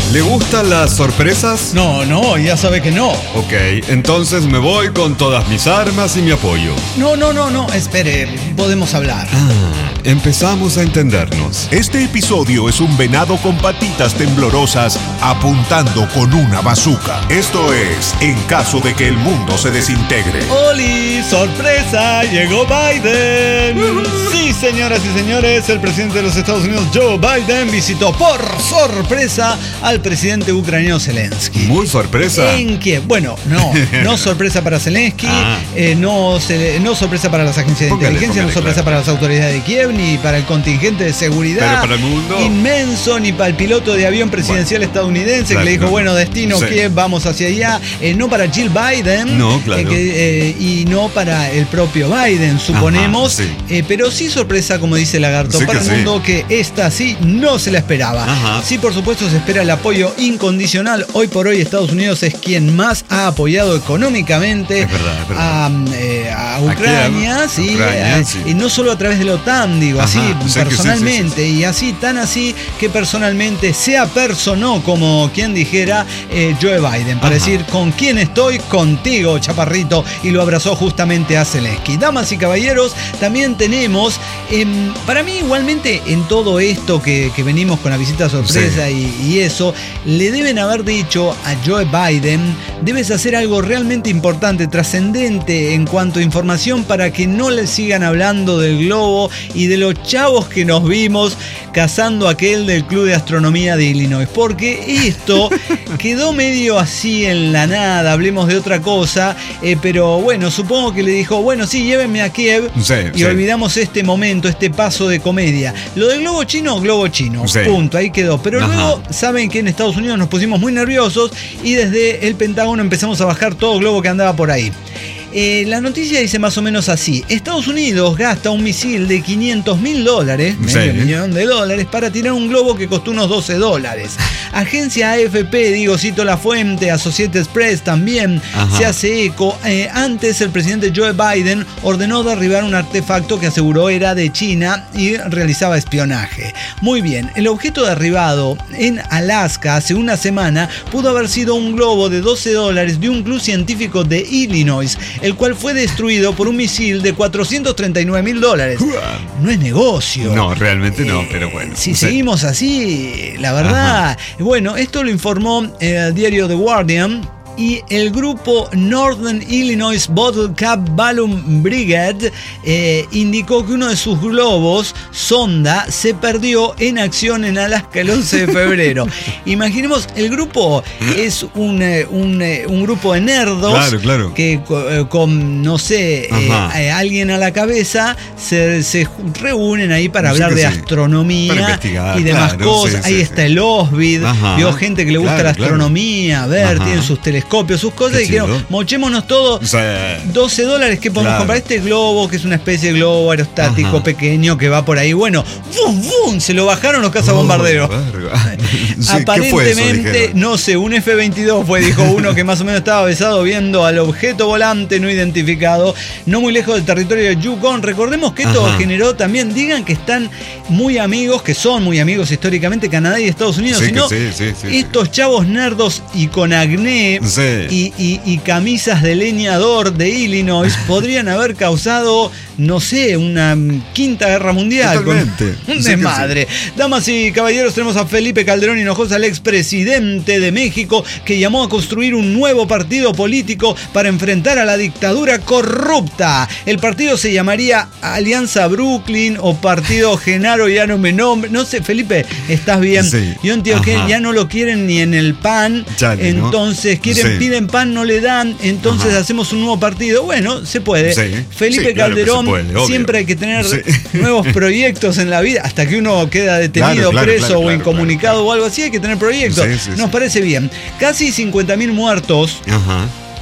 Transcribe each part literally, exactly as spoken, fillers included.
¿Le gustan las sorpresas? No, no, ya sabe que no. Ok, entonces me voy con todas mis armas y mi apoyo. No, no, no, no, espere, podemos hablar. Ah, empezamos a entendernos. Este episodio es un venado con patitas temblorosas apuntando con una bazuca. Esto es En caso de que el mundo se desintegre. ¡Oli! ¡Sorpresa! ¡Llegó Biden! Sí, señoras y señores, el presidente de los Estados Unidos, Joe Biden, visitó por sorpresa al presidente ucraniano Zelensky. Muy sorpresa. ¿En Kiev? Bueno, no, no sorpresa para Zelensky, Ah. eh, no, se- no sorpresa para las agencias de Póngale, inteligencia, póngale, no sorpresa claro. para las autoridades de Kiev, ni para el contingente de seguridad. Pero para el mundo. Inmenso, ni para el piloto de avión presidencial estadounidense claro, que le dijo, no. bueno, destino Sí. Kiev, vamos hacia allá. Eh, no para Jill Biden. No, claro. eh, que, eh, y no para el propio Biden, suponemos. Ajá, sí. Eh, pero sí sorpresa, como dice Lagarto, Sí para que el sí. mundo que esta sí no se la esperaba. Ajá. Sí, por supuesto, se espera el apoyo incondicional. Hoy por hoy Estados Unidos es quien más ha apoyado económicamente Es verdad, es verdad. a, eh, a A Ucrania, Kiev, sí, Ucrania, eh, sí. y no solo a través de la OTAN, digo, Ajá, así sí que sí, personalmente, sí, sí, sí. y así, tan así que personalmente se apersonó, como quien dijera, eh, Joe Biden, para Ajá. decir, ¿con quién estoy? Contigo, chaparrito, y lo abrazó justamente a Zelensky. Damas y caballeros, también tenemos, em, para mí igualmente en todo esto que, que venimos con la visita sorpresa y, y eso, le deben haber dicho a Joe Biden, debes hacer algo realmente importante, trascendente en cuanto a información para que no le sigan hablando del globo y de los chavos que nos vimos cazando aquel del Club de Astronomía de Illinois, porque esto quedó medio así en la nada, hablemos de otra cosa, eh, pero bueno, supongo que le dijo, bueno, sí, llévenme a Kiev Sí, y sí. olvidamos este momento, este paso de comedia. Lo del globo chino, globo chino, Sí. punto, ahí quedó. Pero Ajá. luego, saben que en Estados Unidos nos pusimos muy nerviosos y desde el Pentágono empezamos a bajar todo globo que andaba por ahí. Eh, la noticia dice más o menos así: Estados Unidos gasta un misil de quinientos mil dólares, Sí. medio millón de dólares, para tirar un globo que costó unos doce dólares. Agencia A F P, digo, cito la fuente, Associated Press también Ajá. se hace eco. Eh, antes el presidente Joe Biden ordenó derribar un artefacto que aseguró era de China y realizaba espionaje. Muy bien, el objeto derribado en Alaska hace una semana pudo haber sido un globo de doce dólares de un club científico de Illinois, el cual fue destruido por un misil de cuatrocientos treinta y nueve mil dólares. No es negocio. No, realmente no, Eh, pero bueno. Si Sí. seguimos así, la verdad. Bueno, esto lo informó eh, el diario The Guardian. Y el grupo Northern Illinois Bottle Cap Balloon Brigade eh, indicó que uno de sus globos, sonda, se perdió en acción en Alaska el once de febrero. Imaginemos, el grupo es un, eh, un, eh, un grupo de nerdos Claro, claro. que co- eh, con, no sé, eh, Ajá. eh, alguien a la cabeza se, se ju- reúnen ahí para No sé hablar qué de sí. astronomía Para investigar, y demás claro, cosas. sí, ahí sí, está sí. el OSBID, Ajá. vio gente que le gusta Claro, la claro. astronomía, a ver, Ajá. tienen sus telescopios, sus cosas, Qué y dijeron, chido. mochémonos todos. O sea, doce dólares que podemos Claro. comprar este globo, que es una especie de globo aerostático Ajá. pequeño que va por ahí. Bueno, ¡bum, bum! Se lo bajaron los cazabombarderos. oh, verga. Sí, ¿qué fue eso, Aparentemente, dijeron? no sé, un F veintidós fue, dijo uno que más o menos estaba besado viendo al objeto volante no identificado, no muy lejos del territorio de Yukon. Recordemos que esto Ajá. generó también, digan que están muy amigos, que son muy amigos históricamente Canadá y Estados Unidos, Sí, sino que sí, sí, sí, sí. estos chavos nerdos y con acné Sí. y, y- y camisas de leñador de Illinois podrían haber causado, no sé, una mm, quinta guerra mundial. Totalmente. Con un Sí que desmadre. Damas y caballeros, tenemos a Felipe Calderón Hinojosa, el expresidente de México, que llamó a construir un nuevo partido político para enfrentar a la dictadura corrupta. El partido se llamaría Alianza Brooklyn o Partido Genaro, ya no me nombre. No sé, Felipe, ¿estás bien? Sí. Yo entiendo que Ajá. ya no lo quieren ni en el P A N. Chale, ¿no? entonces quieren, Sí. piden P A N, no le dan. Entonces Ajá. hacemos un nuevo partido. Bueno, se puede. Sí. Felipe Sí, claro que Calderón, se puede, obvio. siempre hay que tener Sí. nuevos proyectos en la vida, hasta que uno queda detenido, Claro, claro, preso claro, o claro, incomunicado claro, claro. o algo así, hay que tener proyectos. Sí, sí, Nos sí. parece bien. Casi cincuenta mil muertos Ajá.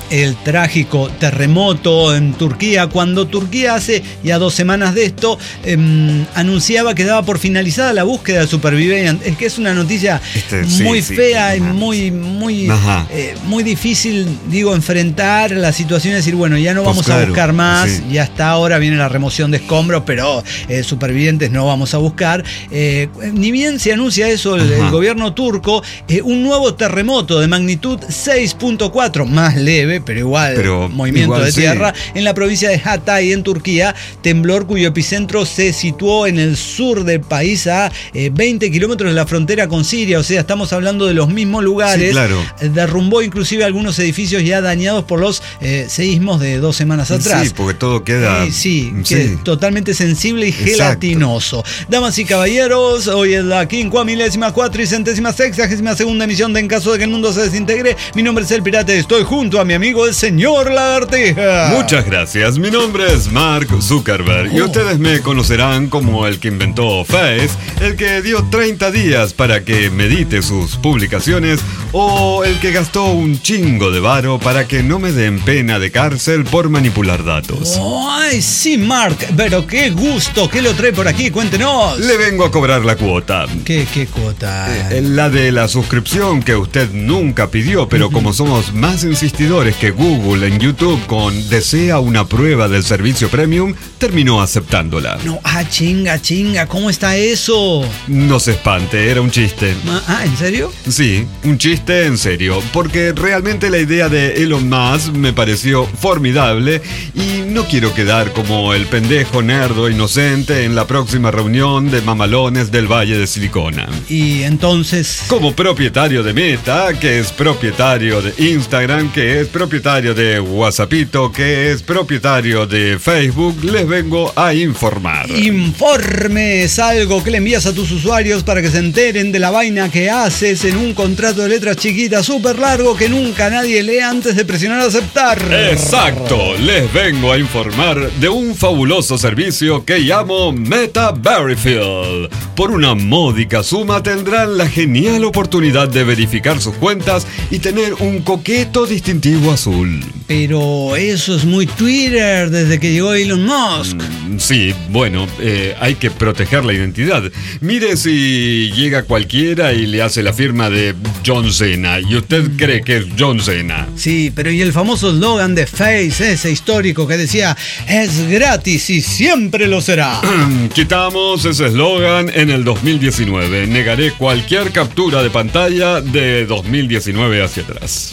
el trágico terremoto en Turquía, cuando Turquía hace ya dos semanas de esto eh, anunciaba que daba por finalizada la búsqueda de supervivientes. Es que es una noticia este, muy sí, fea sí, y muy, muy, eh, muy difícil, digo, enfrentar la situación y decir, bueno, ya no vamos pues claro, a buscar más, sí. Ya hasta ahora viene la remoción de escombros, pero eh, supervivientes no vamos a buscar. Eh, ni bien se anuncia eso el, el gobierno turco, eh, un nuevo terremoto de magnitud seis punto cuatro, más leve, pero igual pero movimiento igual, de tierra, sí. En la provincia de Hatay, en Turquía, temblor cuyo epicentro se situó en el sur del país a eh, veinte kilómetros de la frontera con Siria, o sea, estamos hablando de los mismos lugares. Sí, claro. Derrumbó inclusive algunos edificios ya dañados por los eh, seísmos de dos semanas atrás. Sí, porque todo queda... Eh, sí, sí. Que totalmente sensible y Exacto. gelatinoso. Damas y caballeros, hoy es la quincuamilésima, cuatricentésima, sexagésima segunda emisión de En Caso de que el Mundo se Desintegre. Mi nombre es El Pirata y estoy junto a mi amigo el señor Lagartija. Muchas gracias, mi nombre es Mark Zuckerberg oh. y ustedes me conocerán como el que inventó Face, el que dio treinta días para que medite sus publicaciones o el que gastó un chingo de varo para que no me den pena de cárcel por manipular datos. Ay, sí, Mark, pero qué gusto, ¿qué lo trae por aquí? Cuéntenos. Le vengo a cobrar la cuota. ¿Qué, qué cuota? Eh, la de la suscripción que usted nunca pidió, pero uh-huh. como somos más insistidores que Google en YouTube con desea una prueba del servicio premium, terminó aceptándola. No, ah, chinga, chinga, ¿cómo está eso? No se espante, era un chiste. Ah, ¿en serio? Sí, un chiste en serio, porque realmente la idea de Elon Musk me pareció formidable y no quiero quedar como el pendejo nerdo inocente en la próxima reunión de mamalones del Valle de Silicona. Y entonces... Como propietario de Meta, que es propietario de Instagram, que es propietario de WhatsAppito, que es propietario de Facebook, les vengo a informar. Informe es algo que le envías a tus usuarios para que se enteren de la vaina que haces en un contrato de letras chiquitas súper largo que nunca nadie lee antes de presionar aceptar. Exacto, les vengo a informar de un fabuloso servicio que llamo Meta Verified. Por una módica suma tendrán la genial oportunidad de verificar sus cuentas y tener un coqueto distintivo azul. Pero eso es muy Twitter desde que llegó Elon Musk. Mm, sí, bueno, eh, hay que proteger la identidad. Mire si llega cualquiera y le hace la firma de John Cena y usted mm. cree que es John Cena. Sí, pero y el famoso eslogan de Face, ese histórico que decía es gratis y siempre lo será. Quitamos ese eslogan en el dos mil diecinueve. Negaré cualquier captura de pantalla de dos mil diecinueve hacia atrás.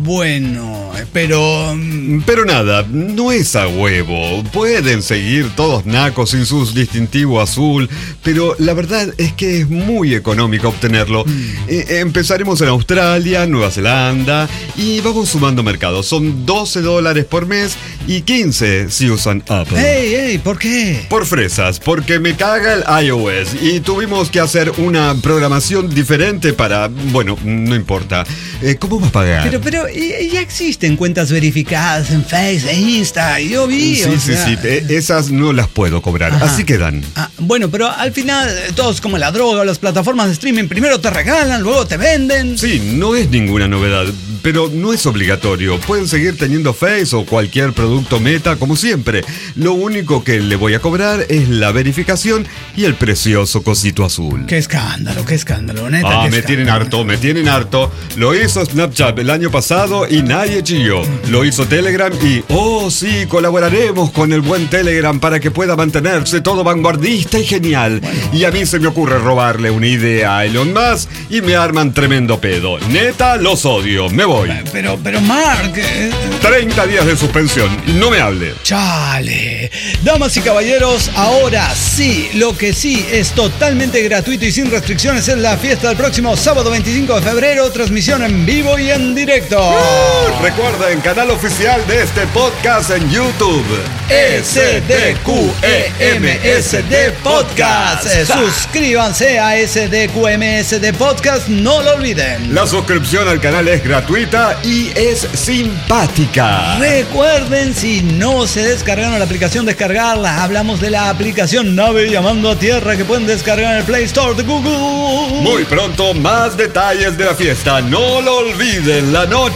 Bueno, pero... Pero nada, no es a huevo. Pueden seguir todos nacos sin su distintivo azul, pero la verdad es que es muy económico obtenerlo. Mm. Eh, empezaremos en Australia, Nueva Zelanda y vamos sumando mercados. Son doce dólares por mes y quince si usan Apple. ¡Ey, ey! ¿Por qué? Por fresas, porque me caga el iOS y tuvimos que hacer una programación diferente para... Bueno, no importa. Eh, ¿Cómo va a pagar? Pero, pero... Ya existen cuentas verificadas en Face e Insta, yo vi. Sí, sí, sea... sí, esas no las puedo cobrar, Ajá. así quedan. Ah, bueno, pero al final, todos como la droga o las plataformas de streaming, primero te regalan, luego te venden. Sí, no es ninguna novedad, pero no es obligatorio. Pueden seguir teniendo Face o cualquier producto Meta como siempre. Lo único que le voy a cobrar es la verificación y el precioso cosito azul. Qué escándalo, qué escándalo, neta. Ah, me escándalo. tienen harto, me tienen harto. Lo hizo Snapchat el año pasado y nadie chilló. Lo hizo Telegram y, oh sí, colaboraremos con el buen Telegram para que pueda mantenerse todo vanguardista y genial. Bueno. Y a mí se me ocurre robarle una idea a Elon Musk y me arman tremendo pedo. Neta, los odio, me voy. Pero, pero Mark... Eh... treinta días de suspensión, no me hable. Chale. Damas y caballeros, ahora sí, lo que sí es totalmente gratuito y sin restricciones es la fiesta del próximo sábado veinticinco de febrero, transmisión en vivo y en directo. Uh, recuerden, canal oficial de este podcast en YouTube. S D Q E M S D Podcast. Suscríbanse a S D Q E M S D Podcast, no lo olviden. La suscripción al canal es gratuita y es simpática. Recuerden, si no se descargaron la aplicación, descargarla. Hablamos de la aplicación Nave Llamando a Tierra que pueden descargar en el Play Store de Google. Muy pronto, más detalles de la fiesta. No lo olviden, la noche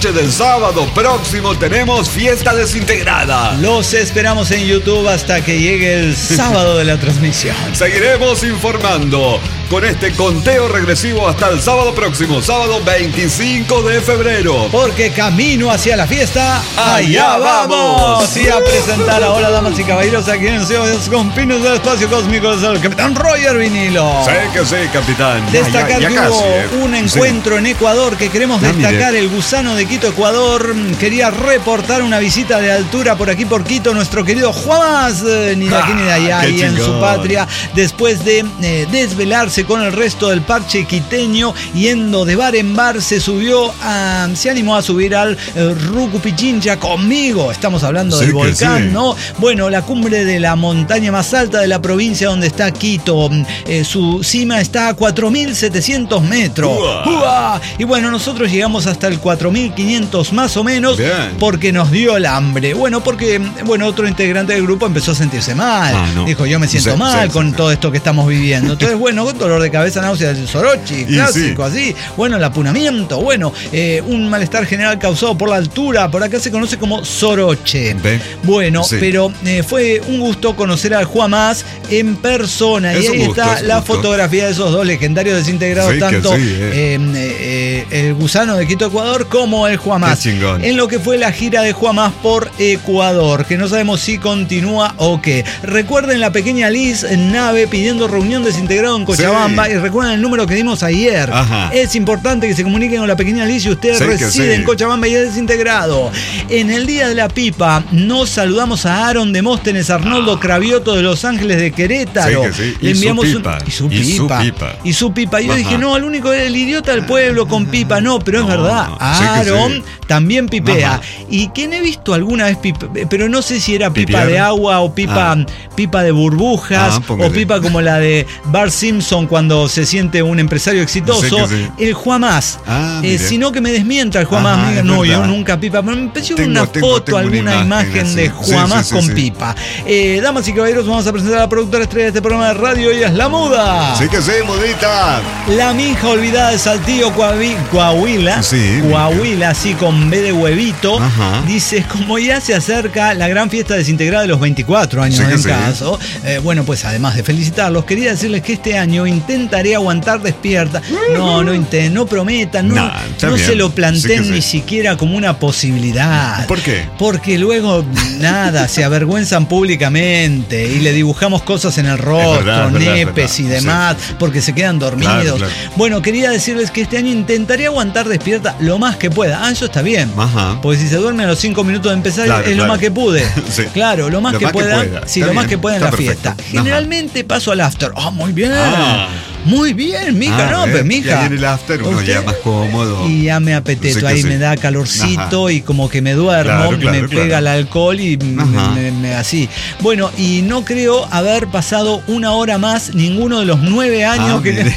noche del sábado próximo tenemos fiesta desintegrada. Los esperamos en YouTube hasta que llegue el sábado de la transmisión. Seguiremos informando con este conteo regresivo hasta el sábado próximo, sábado veinticinco de febrero. Porque camino hacia la fiesta, allá, allá vamos. Y a presentar ahora, damas y caballeros, aquí en Ciudades con Pinos del Espacio Cósmico, el Capitán Roger Vinilo. Sí que sí, capitán. Destacar ya, ya, ya que casi, hubo eh. un encuentro sí. en Ecuador que queremos ah, destacar. Mire. El Gusano de Quito, Ecuador, quería reportar una visita de altura por aquí por Quito, nuestro querido Juamas, eh, ni de aquí ni de allá, ah, y en su patria, después de eh, desvelarse con el resto del parche quiteño, yendo de bar en bar, se subió a, se animó a subir al eh, Rucupichincha conmigo. Estamos hablando sí, del volcán, sí. ¿no? Bueno, la cumbre de la montaña más alta de la provincia donde está Quito. Eh, su cima está a cuatro mil setecientos metros. ¡Uah! ¡Uah! Y bueno, nosotros llegamos hasta el cuatro mil quinientos más o menos. Bien. Porque nos dio el hambre. Bueno, porque bueno, otro integrante del grupo empezó a sentirse mal. Ah, no. Dijo, yo me siento sí, mal sí, con sí, todo esto que estamos viviendo. Entonces, bueno, con dolor de cabeza, náuseas del sorochi, clásico, sí. así. Bueno, el apunamiento, bueno, eh, un malestar general causado por la altura. Por acá se conoce como soroche. ¿Ve? Bueno, sí. pero eh, fue un gusto conocer al Juamás en persona. Es y ahí gusto, está la gusto. fotografía de esos dos legendarios desintegrados, sí, tanto sí, eh. Eh, eh, el Gusano de Quito, Ecuador, como el Juamás. En lo que fue la gira de Juamás por Ecuador, que no sabemos si continúa o qué. Recuerden la pequeña Liz Nave pidiendo reunión desintegrado en Cochabamba. Sí. Y recuerden el número que dimos ayer. Ajá. Es importante que se comuniquen con la pequeña Liz si usted sí, reside sí. en Cochabamba y es desintegrado. En el Día de la Pipa nos saludamos a Aaron Demóstenes, Arnoldo ah. Cravioto de Los Ángeles de Querétaro. Sí, sí. Le enviamos y su pipa. Un, y, su y pipa. su pipa. Y su pipa. Y yo Ajá. dije, no, el único es el idiota del pueblo con pipa. No, pero no, es verdad. Aaron sí sí. también pipea. Ajá. Y quien he visto alguna vez pipa, pero no sé si era pipa ¿Pipiar? de agua o pipa, ah. pipa de burbujas ah, o pipa como la de Bart Simpson cuando se siente un empresario exitoso. Sí. El Juamás. Ah, eh, sino que me desmienta el Juamás. Ajá, no, yo nunca pipa. Me empezó tengo, una tengo, foto, tengo alguna una imagen, imagen de Juamás sí, sí, sí, con sí. pipa. Eh, damas y caballeros, vamos a presentar a la productora estrella de este programa de radio. Ella es la Muda. Sí que sí, Mudita. La minja olvidada de Saltillo, Coahuila. Sí, Coahuila, así con B de huevito. Ajá. Dice, como ya se acerca la gran fiesta desintegrada de los veinticuatro años sí en sí. caso. Eh, bueno, pues además de felicitarlos, quería decirles que este año intentaré aguantar despierta. No, no intenten, no prometan, no, nah, no se lo planteen sí ni sí. siquiera como una posibilidad. ¿Por qué? Porque luego, nada, se avergüenzan públicamente y le dibujamos cosas en el rostro, verdad, nepes verdad, y demás, sí. porque se quedan dormidos. Claro, claro. Bueno, quería decirles que este año intentaré aguantar despierta lo más que pueda. Ah, eso está bien. Ajá. Porque si se duerme a los cinco minutos de empezar, claro, es claro. lo más que pude. sí. Claro, lo más, lo que, más pueda, que pueda. Sí, está lo bien. más que pueda en está la perfecto. fiesta. Generalmente Ajá. paso al after. Ah, oh, muy bien. Ah. Muy bien, mija, ah, no, pues mija. Ya viene el after, uno ya más cómodo. Y ya me apeteto, sí ahí sí. me da calorcito Ajá. y como que me duermo, claro, claro, me claro. pega el alcohol y me, me, me, así. Bueno, y no creo haber pasado una hora más ninguno de los nueve años ah, que...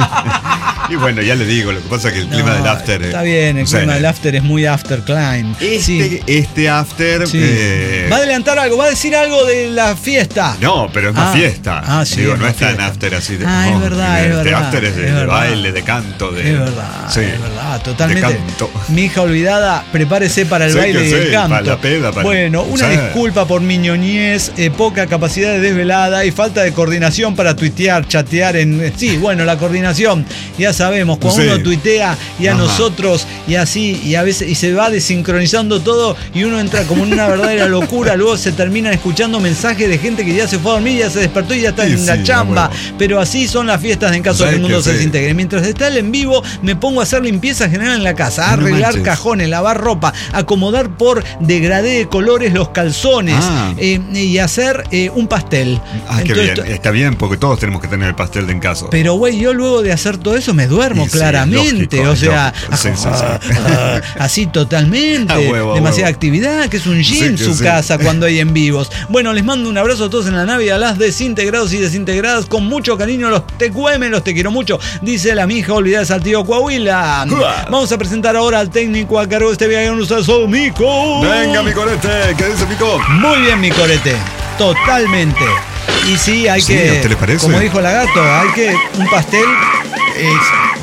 Y bueno, ya le digo, lo que pasa es que el no, clima del after... Está bien, el clima sea, del after es muy after climb. Este, sí. este after... Sí. Eh... Va a adelantar algo, va a decir algo de la fiesta. No, pero es más ah. fiesta. Ah, sí, digo, es no es tan fiesta. after así de... Ah, no, es verdad, este es verdad. after es de, es de baile, de canto, de... Es verdad, sí, es verdad, totalmente. De canto. Mi hija olvidada, prepárese para el sí, baile y sí, el canto. Para la peda, para bueno, una sí. disculpa por mi ñoñez, eh, poca capacidad de desvelada y falta de coordinación para tuitear, chatear en... Sí, bueno, la coordinación, ya sabemos, cuando sí. uno tuitea y a Ajá. nosotros y así, y a veces y se va desincronizando todo y uno entra como en una verdadera locura, luego se terminan escuchando mensajes de gente que ya se fue a dormir, ya se despertó y ya está sí, en la sí, chamba, bueno. pero así son las fiestas en caso de que el mundo se desintegre. Mientras está el en vivo, me pongo a hacer limpieza general en la casa, a arreglar no cajones, lavar ropa, acomodar por degradé de colores los calzones ah. eh, y hacer eh, un pastel. Ah, Entonces, qué bien, está bien porque todos tenemos que tener el pastel de en casa. Pero güey, yo luego de hacer todo eso me duermo sí, claramente, sí, lógico, o sea, sí, sí, sí. así totalmente, huevo, demasiada huevo. actividad, que es un gym sí, su sí. casa cuando hay en vivos. Bueno, les mando un abrazo a todos en la nave y a las desintegrados y desintegradas con mucho cariño, los T Q M, los te quiero mucho, dice la mija olvidada de Saltillo, Coahuila. Vamos a presentar ahora al técnico a cargo de este viaje con ustedes, Mico. Venga, mi corete, ¿qué dice Mico? Muy bien, mi corete, totalmente. Y sí, hay sí, que, ¿a usted le parece? Como dijo la gato, hay que un pastel... Es,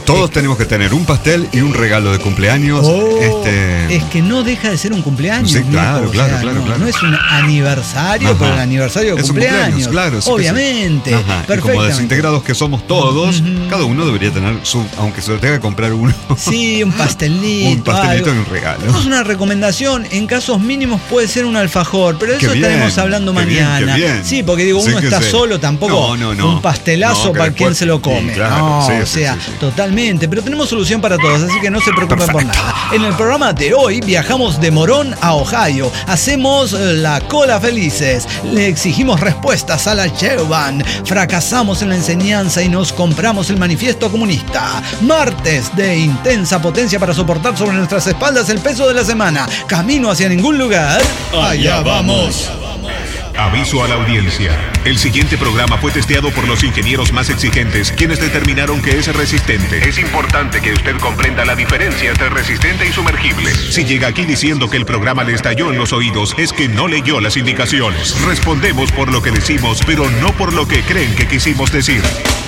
Todos tenemos que tener un pastel y un regalo de cumpleaños. Oh, este... Es que no deja de ser un cumpleaños. Sí, claro, Nico, claro, o sea, claro, no, claro. no es un aniversario, Ajá. pero el aniversario de Es un cumpleaños. cumpleaños, claro, sí que obviamente. sí. Ajá. Y como Perfectamente. desintegrados que somos todos, Ujú. cada uno debería tener su, aunque se lo tenga que comprar uno. Sí, un pastelito. Un pastelito algo. y un regalo. Tenemos una recomendación, en casos mínimos puede ser un alfajor, pero de Qué eso bien, estaremos hablando qué bien, mañana. qué bien. Sí, porque digo, Sí uno que está sí. solo, tampoco No, no, no. un pastelazo No, que para después- quien se lo come. Sí, claro, no, sí, o sí, sea, sí, sí. totalmente. Pero tenemos solución para todos, así que no se preocupen por nada. En el programa de hoy viajamos de Morón a Ohio. Hacemos eh, la cola felices. Le exigimos respuestas a la Cheuban. Fracasamos en la enseñanza y nos compramos el manifiesto comunista. Martes de intensa potencia para soportar sobre nuestras espaldas el peso de la semana. Camino hacia ningún lugar. Allá vamos. Aviso a la audiencia. El siguiente programa fue testeado por los ingenieros más exigentes, quienes determinaron que es resistente. Es importante que usted comprenda la diferencia entre resistente y sumergible. Si llega aquí diciendo que el programa le estalló en los oídos, es que no leyó las indicaciones. Respondemos por lo que decimos, pero no por lo que creen que quisimos decir.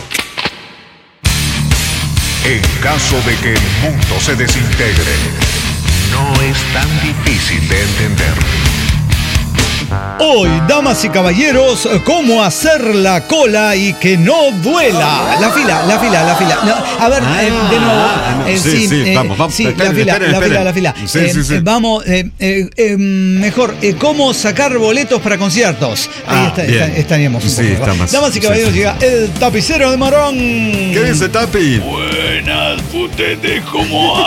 En caso de que el mundo se desintegre, no es tan difícil de entender. Hoy, damas y caballeros, cómo hacer la cola y que no duela. La fila, la fila, la fila. No, a ver, Ah, eh, de nuevo. ah, no. eh, Sí, sí, eh, vamos, vamos. Sí, la Esperen, fila, esperen, la fila, esperen. la fila. Sí, Eh, sí, sí. eh, vamos, eh, eh, eh, mejor, eh, cómo sacar boletos para conciertos. Ahí Ah, está, bien. está- estaríamos un Sí, poco. está más- Damas y sí, caballeros, sí. llega el tapicero de Morón. ¿Qué dice Tapi? Buenas, ustedes, ¿cómo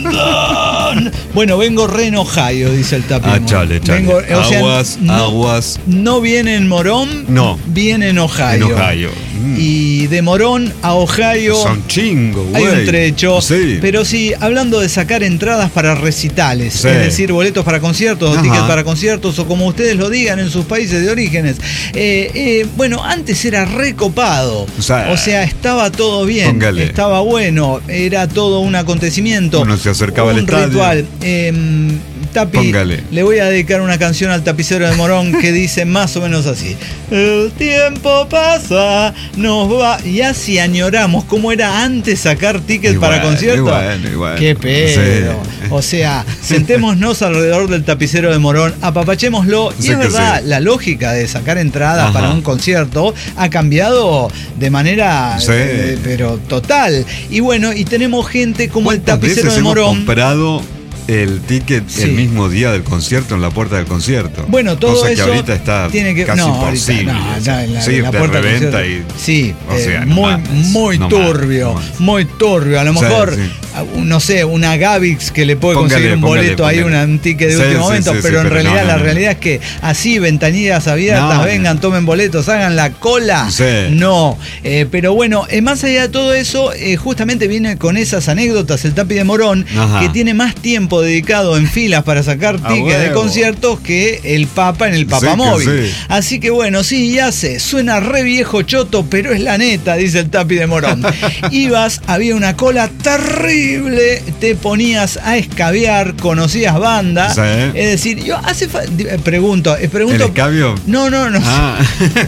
andan? Bueno, vengo re en Ohio, dice el Tapi. Ah, chale, chale. Vengo, o sea, Aguas, no- aguas. No viene en Morón, No. viene en Ohio. En Ohio. Mm. Y de Morón a Ohio Son chingos, güey. hay un trecho. Sí. Pero sí, hablando de sacar entradas para recitales, Sí. es decir, boletos para conciertos, o Ajá. tickets para conciertos, o como ustedes lo digan en sus países de orígenes. Eh, eh, bueno, antes era recopado. O sea, o sea, estaba todo bien. póngale. Estaba bueno. Era todo un acontecimiento. Uno se acercaba un al estadio. ritual. Eh, Tapi, Póngale. le voy a dedicar una canción al tapicero de Morón que dice más o menos así. El tiempo pasa, nos va. Y así añoramos cómo era antes sacar tickets Y para bueno, conciertos. y bueno, y bueno. Qué pedo. Sí. O sea, sentémonos alrededor del tapicero de Morón, apapachémoslo. Y Sí es que verdad, sí. la lógica de sacar entradas Ajá. para un concierto ha cambiado de manera, Sí. eh, pero total. Y bueno, y tenemos gente como el ¿Cuántas tapicero veces de hemos Morón. comprado el ticket Sí. el mismo día del concierto en la puerta del concierto? Bueno, todo Cosa eso que ahorita está tiene que casi no, ahorita, imposible. no, no, en la, sí, en la de puerta del reventa concierto. y... Sí, o eh, sea, no muy, mames, muy no turbio, mames, no mames. muy turbio. A lo Sí, mejor, sí. a- no sé, una Gavix que le puede Póngale, conseguir un póngale, boleto ahí, póngale. una- un ticket de Sí, último sí, momento, sí, pero sí, en pero realidad no, la no, no. realidad es que así, ventanillas abiertas, No, no. vengan, tomen boletos, hagan la cola. Sí. No, eh, pero bueno, eh, más allá de todo eso, eh, justamente viene con esas anécdotas el Tapi de Morón, Ajá. que tiene más tiempo dedicado en filas para sacar A tickets de huevo. conciertos que el Papa en el Sí, Papamóvil. que sí. Así que bueno, sí, ya sé, suena re viejo choto, pero es la neta, dice el Tapi de Morón. Ibas, había una cola terrible, te ponías a escabiar, conocías bandas. Sí. Es decir, yo hace fa- eh, pregunto, eh, pregunto. ¿El escabio? No, no, no. Ah.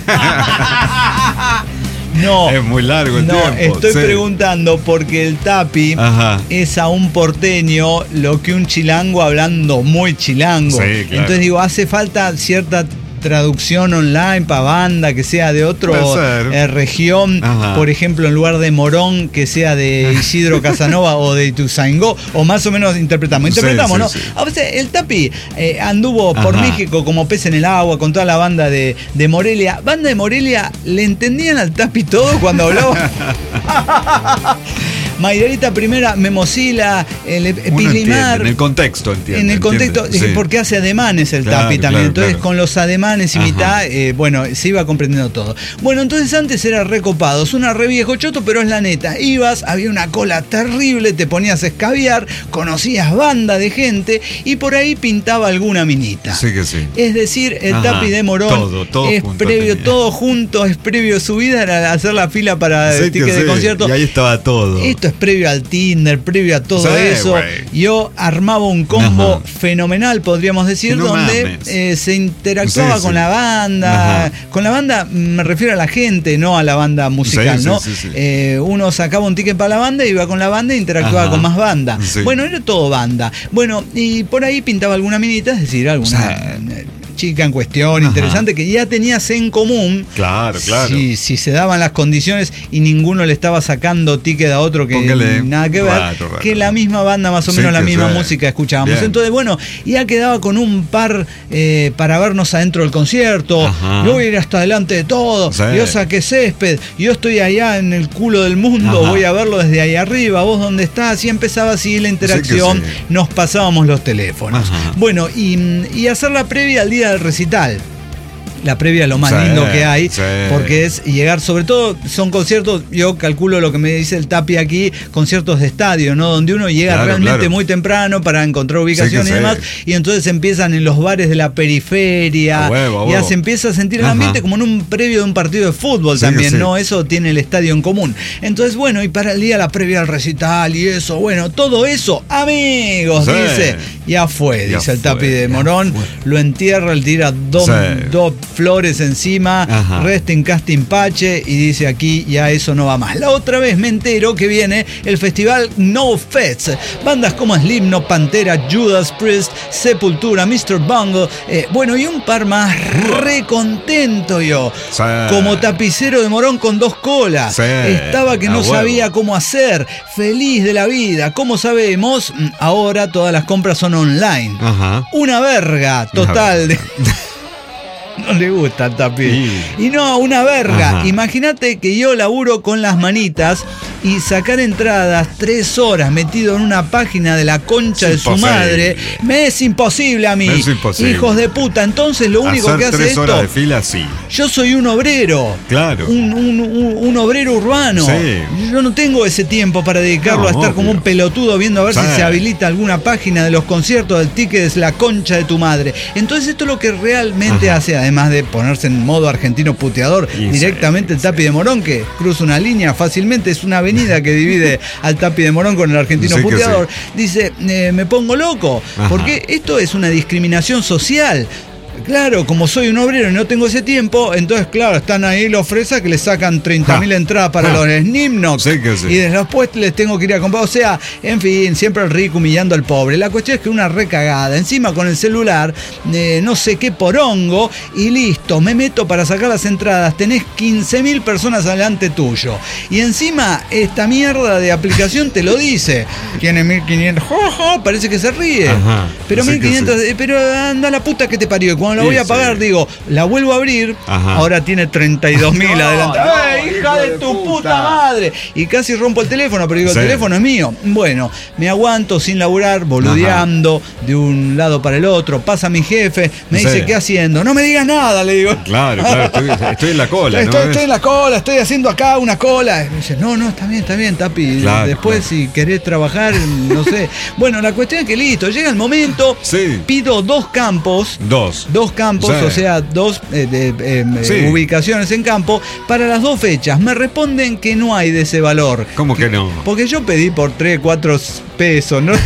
No. Es muy largo el no, tiempo. estoy sí. preguntando porque el Tapi Ajá. es a un porteño lo que un chilango hablando muy chilango. Sí, claro. Entonces digo, hace falta cierta traducción online para banda que sea de otra Puede ser. región, Ajá. por ejemplo en lugar de Morón que sea de Isidro Casanova o de Ituzaingó, o más o menos interpretamos, Sí, interpretamos, sí, ¿no? sí. A veces el Tapi eh, anduvo por Ajá. México como pez en el agua con toda la banda de, de Morelia. Banda de Morelia, ¿le entendían al Tapi todo cuando hablaba? Margarita Primera, Memosila, el Uno entiende, Epiglimar. en el contexto entiende. En el contexto, entiende, sí. porque hace ademanes el Claro, Tapi también. claro, Entonces, claro. con los ademanes y Ajá. mitad, eh, bueno, se iba comprendiendo todo. Bueno, entonces antes era recopado. Suena re viejo choto, pero es la neta. Ibas, había una cola terrible, te ponías a escabiar, conocías banda de gente y por ahí pintaba alguna minita. Sí que sí. Es decir, el Ajá, Tapi de Morón todo, todo es junto previo, tenía. todo junto, es previo a su vida, era hacer la fila para Sí el que ticket de sí. concierto. Y ahí estaba todo. Esto es previo al Tinder, previo a todo Sí, eso. güey. Yo armaba un combo Ajá. fenomenal, podríamos decir, Que no donde mames. eh, se interactuaba Sí, con sí. la banda. Ajá. Con la banda me refiero a la gente, no a la banda musical, Sí, sí, ¿no? sí, sí. Eh, uno sacaba un ticket para la banda, iba con la banda e interactuaba Ajá. con más banda. Sí. Bueno, era todo banda. Bueno, y por ahí pintaba alguna minita, es decir, alguna Sí. eh, chica en cuestión Ajá. interesante que ya tenías en común. Claro, claro. Si, si se daban las condiciones y ninguno le estaba sacando ticket a otro que Póngale. nada que ver, Rato, rato. que la misma banda, más o Sí, menos la que misma sí. música escuchábamos. Bien. Entonces, bueno, ya quedaba con un par eh, para vernos adentro del concierto. Ajá. Yo voy a ir hasta adelante de todo. Sí. Yo saqué césped. Yo estoy allá en el culo del mundo. Ajá. Voy a verlo desde ahí arriba. ¿Vos dónde estás? Y empezaba así la interacción. sí. Nos pasábamos los teléfonos. Ajá. Bueno, y, y hacer la previa al día del recital. La previa es lo más Sí, lindo que hay, sí. porque es llegar, sobre todo son conciertos, yo calculo lo que me dice el Tapi aquí, conciertos de estadio, ¿no? Donde uno llega Claro, realmente claro. muy temprano para encontrar ubicación Sí y que demás, sí. y entonces empiezan en los bares de la periferia, A huevo, a ya huevo. se empieza a sentir el Ajá. ambiente como en un previo de un partido de fútbol Sí que también, sí. ¿no? Eso tiene el estadio en común. Entonces, bueno, y para el día la previa al recital y eso, bueno, todo eso, amigos, Sí. dice, ya fue, Ya dice el fue, Tapi de ya Morón, fue. lo entierra, le tira dos, Sí. dos flores encima, Ajá. resting casting pache y dice aquí ya eso no va más. La otra vez me entero que viene el festival No Fest. Bandas como Slipknot, Pantera, Judas Priest, Sepultura, mister Bungle, eh, bueno, y un par más. Re contento yo. Sí. Como tapicero de Morón con dos colas. Sí. Estaba que A no huevo. sabía cómo hacer. Feliz de la vida. Como sabemos, mm, ahora todas las compras son online. Ajá. Una verga total de... No le gusta el Tapi. Sí. Y no, una verga. Ajá. Imagínate que yo laburo con las manitas y sacar entradas tres horas metido en una página de la concha Es de su imposible. madre. Me es imposible a mí. Es imposible. Hijos de puta. Entonces lo único Hacer que hace tres esto... horas de fila, sí. Yo soy un obrero. Claro. Un, un- un- un obrero urbano. Sí. Yo no tengo ese tiempo para dedicarlo No, a estar obvio. como un pelotudo viendo a ver Sí. si se habilita alguna página de los conciertos del ticket es la concha de tu madre. Entonces esto es lo que realmente Ajá. hace, además de ponerse en modo argentino puteador, Y directamente sí, el Tapi de Morón, que cruza una línea fácilmente, es una avenida que divide al Tapi de Morón con el argentino Sí que puteador. Dice, eh, me pongo loco, Ajá. porque esto es una discriminación social. Claro, como soy un obrero y no tengo ese tiempo, entonces, claro, están ahí los fresas que le sacan treinta mil Ja. entradas para Ja. los Slipknot. Sí que sí. Y después les tengo que ir a comprar. O sea, en fin, siempre el rico humillando al pobre. La cuestión es que una recagada. Encima con el celular, eh, no sé qué porongo, y listo, me meto para sacar las entradas. Tenés quince mil personas delante tuyo. Y encima, esta mierda de aplicación te lo dice. Tiene mil quinientos. Jo, jo, parece que se ríe. Ajá. Pero Sí que mil quinientos, sí. eh, pero anda la puta que te parió. Y cuando la voy Sí, a pagar, sí. digo, la vuelvo a abrir. Ajá. Ahora tiene treinta y dos mil No, adelante. no, ¡Ay, hija hijo de de tu puta puta! madre! Y casi rompo el teléfono, pero digo, Sí. el teléfono es mío. Bueno, me aguanto sin laburar, boludeando de un lado para el otro. Pasa mi jefe, me Sí. dice, ¿qué haciendo? No me digas nada, le digo. Claro, claro. Estoy, estoy en la cola, Estoy, ¿no? estoy en la cola, estoy haciendo acá una cola. Y me dice, no, no, está bien, está bien, Tapi. Claro, Después, claro. si querés trabajar, no sé. Bueno, la cuestión es que listo, llega el momento, Sí. pido dos campos. Dos. Dos campos, Sí. o sea, dos eh, de- eh, Sí. eh, ubicaciones en campo para las dos fechas. Me responden que no hay de ese valor. ¿Cómo que no? Porque yo pedí por tres, cuatro pesos, ¿no?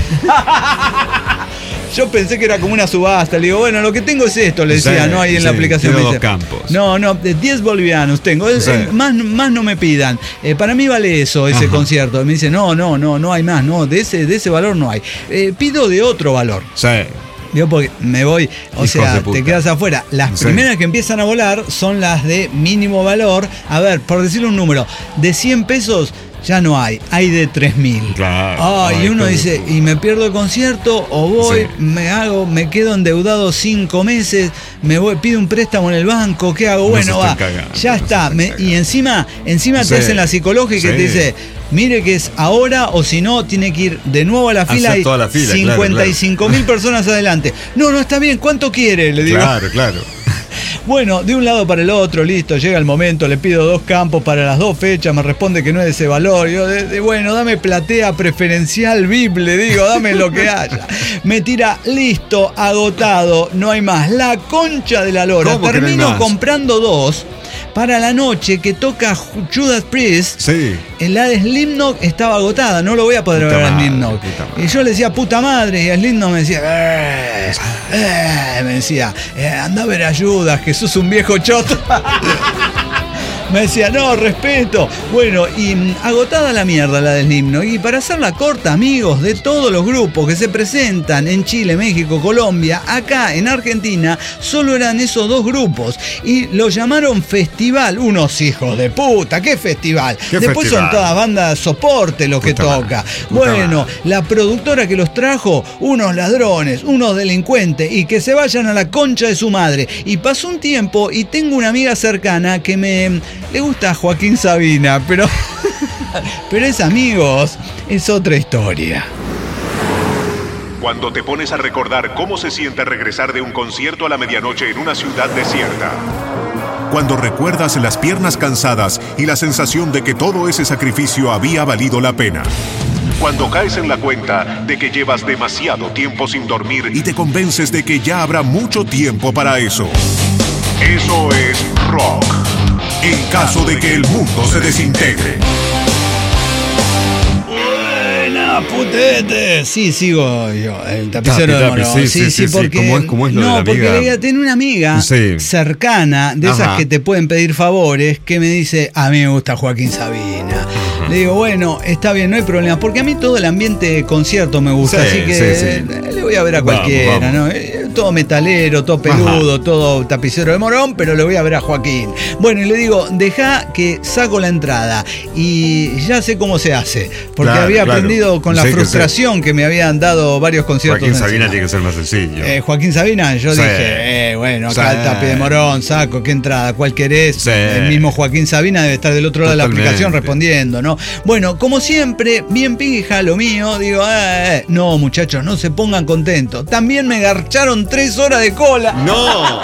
Yo pensé que era como una subasta. Le digo, bueno, lo que tengo es esto, le decía, Sí, no hay en sí, la aplicación. quiero Me dos campos. No, no, de diez bolivianos tengo. Es- Sí. eh, más, más no me pidan. Eh, para mí vale eso, ese Ajá. concierto. Me dice, no, no, no, no hay más, no, de ese, de ese valor no hay. Eh, pido de otro valor. Sí. Yo porque me voy, o Hijos sea, de puta. te quedas afuera. Las Sí. primeras que empiezan a volar son las de mínimo valor. A ver, por decirle un número, de cien pesos ya no hay, hay de tres mil. Claro. Ay, Ay, y uno qué dice, rico. y me pierdo el concierto, o voy, Sí. me hago, me quedo endeudado cinco meses, me voy, pido un préstamo en el banco, ¿qué hago? No Bueno, se va, estén cagando, ya no se está. estén Me- y cagando. encima, encima te Sí. hacen la psicológica y Sí. te dice, mire que es ahora o si no, tiene que ir de nuevo a la Hacer fila y toda la fila, claro, cincuenta y cinco mil personas adelante. No, no está bien, ¿cuánto quiere? Le digo. Claro, claro. Bueno, de un lado para el otro, listo, llega el momento, le pido dos campos para las dos fechas, me responde que no es de ese valor. Yo, de, de, bueno, dame platea preferencial V I P, le digo, dame lo que haya. Me tira, listo, agotado, no hay más. La concha de la lora. ¿Cómo que no hay Termino más? comprando dos. para la noche que toca Judas Priest. Sí. La de Slipknot estaba agotada, no lo voy a poder Puta ver a madre, Slipknot. puta madre. Y yo le decía puta madre, y Slipknot me decía, eh, eh, me decía, eh, anda a ver a Judas, que sos un viejo choto. Me decía, no, respeto. Bueno, y mm, agotada la mierda la del himno. Y para hacerla corta, amigos, de todos los grupos que se presentan en Chile, México, Colombia, acá en Argentina, solo eran esos dos grupos. Y lo llamaron festival. Unos hijos de puta, ¿qué festival? ¿Qué Después festival? son todas bandas soporte lo que Puta toca. madre, puta Bueno, madre. la productora que los trajo, unos ladrones, unos delincuentes, y que se vayan a la concha de su madre. Y pasó un tiempo y tengo una amiga cercana que me le gusta Joaquín Sabina, pero, pero es amigos, es otra historia. Cuando te pones a recordar cómo se siente regresar de un concierto a la medianoche en una ciudad desierta. Cuando recuerdas las piernas cansadas y la sensación de que todo ese sacrificio había valido la pena. Cuando caes en la cuenta de que llevas demasiado tiempo sin dormir y te convences de que ya habrá mucho tiempo para eso. Eso es rock. En caso de que el mundo se desintegre. Buena, putete. Sí, sigo yo, el tapicero Tapi, de tapi, Morón. sí, sí, sí, sí. porque ¿Cómo es- cómo es lo de no, la porque amiga? le tiene una amiga Sí. cercana, de esas Ajá. que te pueden pedir favores, que me dice, a mí me gusta Joaquín Sabina. Le digo, bueno, está bien, no hay problema, porque a mí todo el ambiente concierto me gusta, Sí, así que sí, sí. eh, le voy a ver a Vamos, cualquiera, vamos. ¿no? Eh, Todo metalero, todo peludo, todo tapicero de Morón, pero le voy a ver a Joaquín. Bueno, y le digo, deja que saco la entrada. Y ya sé cómo se hace, porque Claro, había claro. aprendido con la Sí, que frustración que, me habían dado varios conciertos. Joaquín encima. Sabina tiene que ser más sencillo. Eh, Joaquín Sabina, yo Sí. dije, eh, bueno, acá Sí. el Tapi de Morón, saco, ¿qué entrada? ¿Cuál querés? Sí. El mismo Joaquín Sabina debe estar del otro lado de la Totalmente. aplicación respondiendo, ¿no? Bueno, como siempre, bien pija lo mío, digo, eh, eh, no, muchachos, no se pongan contentos. También me garcharon tres horas de cola. ¡No!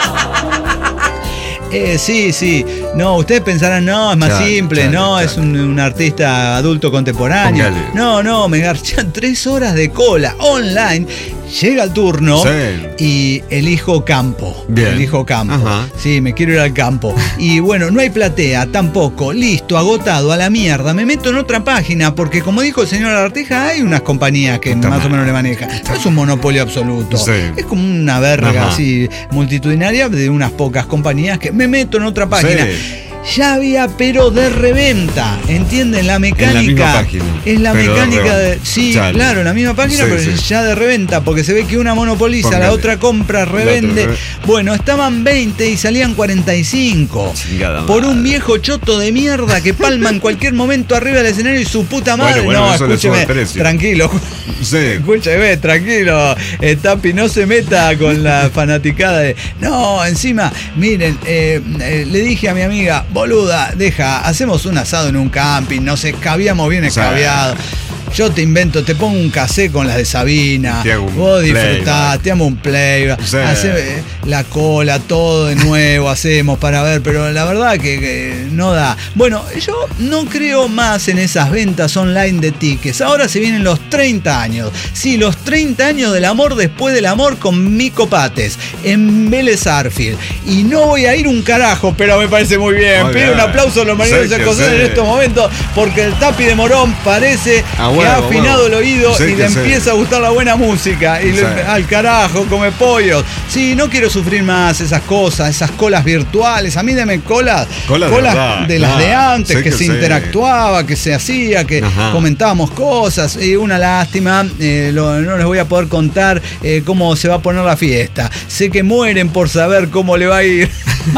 Eh, sí, sí. No, ustedes pensarán, no, es más Claro, simple, claro, no, claro. es un, un artista adulto contemporáneo. Póngale. No, no, me garchan tres horas de cola online. Llega el turno Sí. y elijo campo. Bien. Elijo campo. Ajá. Sí, me quiero ir al campo. Y bueno, no hay platea tampoco. Listo, agotado, a la mierda. Me meto en otra página porque, como dijo el señor Arteja, hay unas compañías que Puta más o madre. menos le manejan. No es un monopolio absoluto. Sí. Es como una verga Ajá. así multitudinaria de unas pocas compañías que me meto en otra página. Sí. Ya había, pero de reventa, ¿entienden? La mecánica. misma página, Es la pero de mecánica de. reventa. Sí, Chale. claro, la misma página, Sí, pero sí. ya de reventa, porque se ve que una monopoliza, Póngale. la otra compra, revende. re- Bueno, estaban veinte y salían cuarenta y cinco. Chingada Por un madre. viejo choto de mierda que palma en cualquier momento arriba del escenario y su puta madre. Bueno, bueno, no, eso le sube escúcheme, el precio. tranquilo. Sí. Escúcheme, tranquilo, eh, Tapi, no se meta con la fanaticada de. No, encima, miren, eh, eh, le dije a mi amiga, boluda, deja, hacemos un asado en un camping, nos escabiamos bien Sí. escabiados. Yo te invento, te pongo un cassette con las de Sabina. Te hago un Vos disfrutás, playback. te amo un playback. Sí. Hacé, eh, la cola, todo de nuevo hacemos para ver, pero la verdad que, que no da. Bueno, yo no creo más en esas ventas online de tickets. Ahora se vienen los treinta años. Sí, los treinta años del amor después del amor con Mico Pates en Vélez Arfield. Y no voy a ir un carajo, pero me parece muy bien. Muy Pido bien. un aplauso a los marineros Sí de que José en sí. estos momentos, porque el Tapi de Morón parece Ah, que huevo, ha afinado huevo. el oído Sí y que le sí. empieza a gustar la buena música. Y le- Sí. al carajo, come pollos. Sí, no quiero sufrir más esas cosas, esas colas virtuales. A mí deme colas, Colas de verdad, de las de claro. antes, Sí que, que se sí. interactuaba, que se hacía, que Ajá. comentábamos cosas. Y una lástima, eh, lo- no les voy a poder contar eh, cómo se va a poner la fiesta. Sé que mueren por saber cómo le va a ir.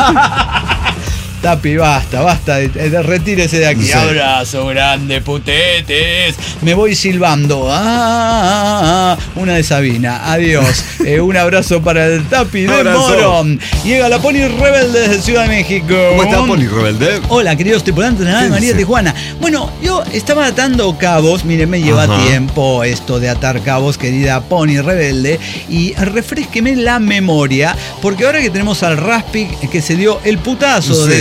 Tapi, basta, basta, de- de- retírese de aquí. Sí. Abrazo grande, putetes. Me voy silbando. Ah, ah, ah. Una de Sabina. Adiós. Eh, un abrazo para el Tapi de Abrazo. Morón. Llega la Pony Rebelde desde Ciudad de México. ¿Cómo está Poli Rebelde? Hola, queridos tripulantes de la nave ¿Qué María dice? Tijuana. Bueno, yo estaba atando cabos. Miren, me lleva Ajá. tiempo esto de atar cabos, querida Pony Rebelde. Y refresqueme la memoria, porque ahora que tenemos al Raspi que se dio el putazo Sí. de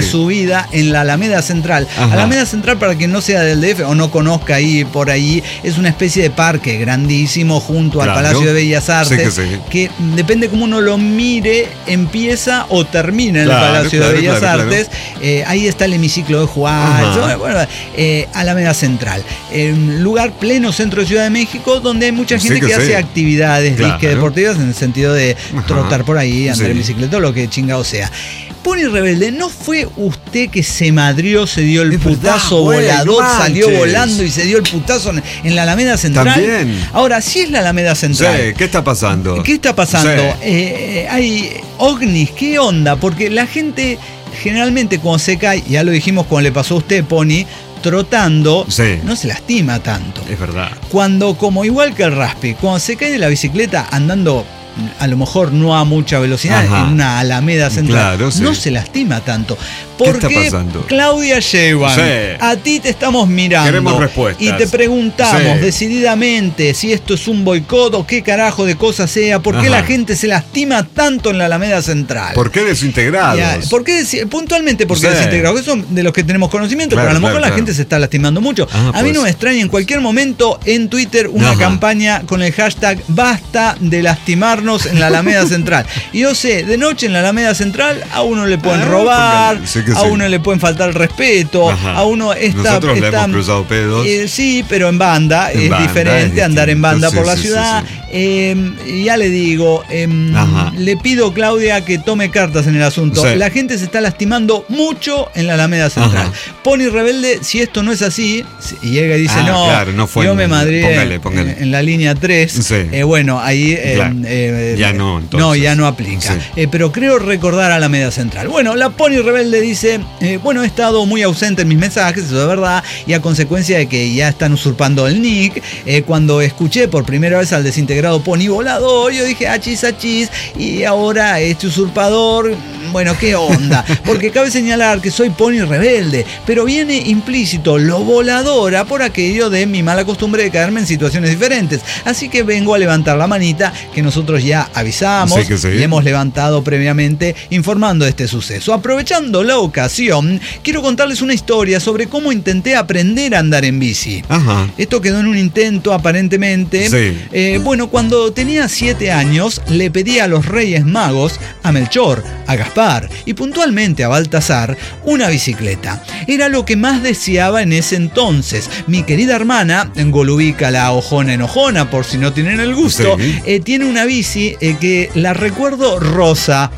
su vida en la Alameda Central. Ajá. Alameda Central, para quien no sea del D F o no conozca ahí por ahí, es una especie de parque grandísimo junto al Claro. Palacio de Bellas Artes, Sí, que sí. que depende cómo uno lo mire, empieza o termina en Claro, el Palacio claro, de Bellas claro, Artes. Eh, ahí está el hemiciclo de Juárez. Ajá. Bueno, eh, Alameda Central. Eh, lugar pleno centro de Ciudad de México, donde hay mucha Sí gente que que, sí. hace actividades Claro. disque deportivas en el sentido de Ajá. trotar por ahí, andar Sí. en bicicleta, lo que chingado sea. Pony Rebelde, ¿no fue usted que se madrió, se dio el Es verdad, putazo güey, volador, no salió manches. volando y se dio el putazo en, en la Alameda Central? También. Ahora, si es la Alameda Central. Sí, ¿qué está pasando? ¿Qué está pasando? Sí. Eh, hay ovnis, ¿qué onda? Porque la gente generalmente cuando se cae, ya lo dijimos cuando le pasó a usted, Pony, trotando, Sí. no se lastima tanto. Es verdad. Cuando, como igual que el Raspi, cuando se cae de la bicicleta andando a lo mejor no a mucha velocidad, Ajá. en una Alameda Central, Claro, sí. no se lastima tanto. ¿Qué Porque está pasando? Claudia Sheinbaum, Sí. a ti te estamos mirando Queremos respuestas. y te preguntamos Sí. decididamente si esto es un boicot o qué carajo de cosa sea, por qué Ajá. la gente se lastima tanto en la Alameda Central. ¿Por qué desintegrados? Ya, ¿por qué desi- puntualmente porque Sí. desintegrados? Eso de los que tenemos conocimiento, Claro, pero a lo claro, mejor la claro. gente se está lastimando mucho. Ah, a mí pues. no me extraña en cualquier momento en Twitter una Ajá. campaña con el hashtag basta de lastimarnos en la Alameda Central. Y yo sé, de noche en la Alameda Central a uno le pueden Ah, robar, póngale. Sí que a sí. uno le pueden faltar el respeto, Ajá. a uno está... Nosotros le está- hemos cruzado pedos. eh, sí, pero en banda En es banda, diferente es andar en distinto. banda Sí, por la sí, sí, ciudad. sí. Eh, y ya le digo, em, Ajá. le pido, Claudia, que tome cartas en el asunto. Sí. La gente se está lastimando mucho en la Alameda Central. Ajá. Pony Rebelde, si esto no es así, si- y llega y dice, Ah, no, claro, no fue yo en- me madré póngale, en- póngale. En, en la línea tres, Sí. eh, bueno, ahí eh, Claro. eh, Ya no, entonces. no, ya no aplica. Sí. Eh, pero creo recordar a la Alameda Central. Bueno, la Pony Rebelde dice, eh, bueno, he estado muy ausente en mis mensajes, eso es verdad, y a consecuencia de que ya están usurpando el nick, eh, cuando escuché por primera vez al desintegrado Pony Volador, yo dije, achis, achis, y ahora este usurpador, bueno, ¿qué onda? Porque cabe señalar que soy Pony Rebelde, pero viene implícito lo voladora por aquello de mi mala costumbre de caerme en situaciones diferentes. Así que vengo a levantar la manita que nosotros ya avisamos Sí que sí. y hemos levantado previamente informando de este suceso. Aprovechando la ocasión, quiero contarles una historia sobre cómo intenté aprender a andar en bici. Ajá. Esto quedó en un intento aparentemente. Sí. Eh, bueno, cuando tenía siete años le pedí a los Reyes Magos, a Melchor, a Gaspar y puntualmente a Baltasar una bicicleta. Era lo que más deseaba en ese entonces. Mi querida hermana, Golubica la ojona enojona, por si no tienen el gusto, Sí. eh, tiene una bici eh, que la recuerdo rosa.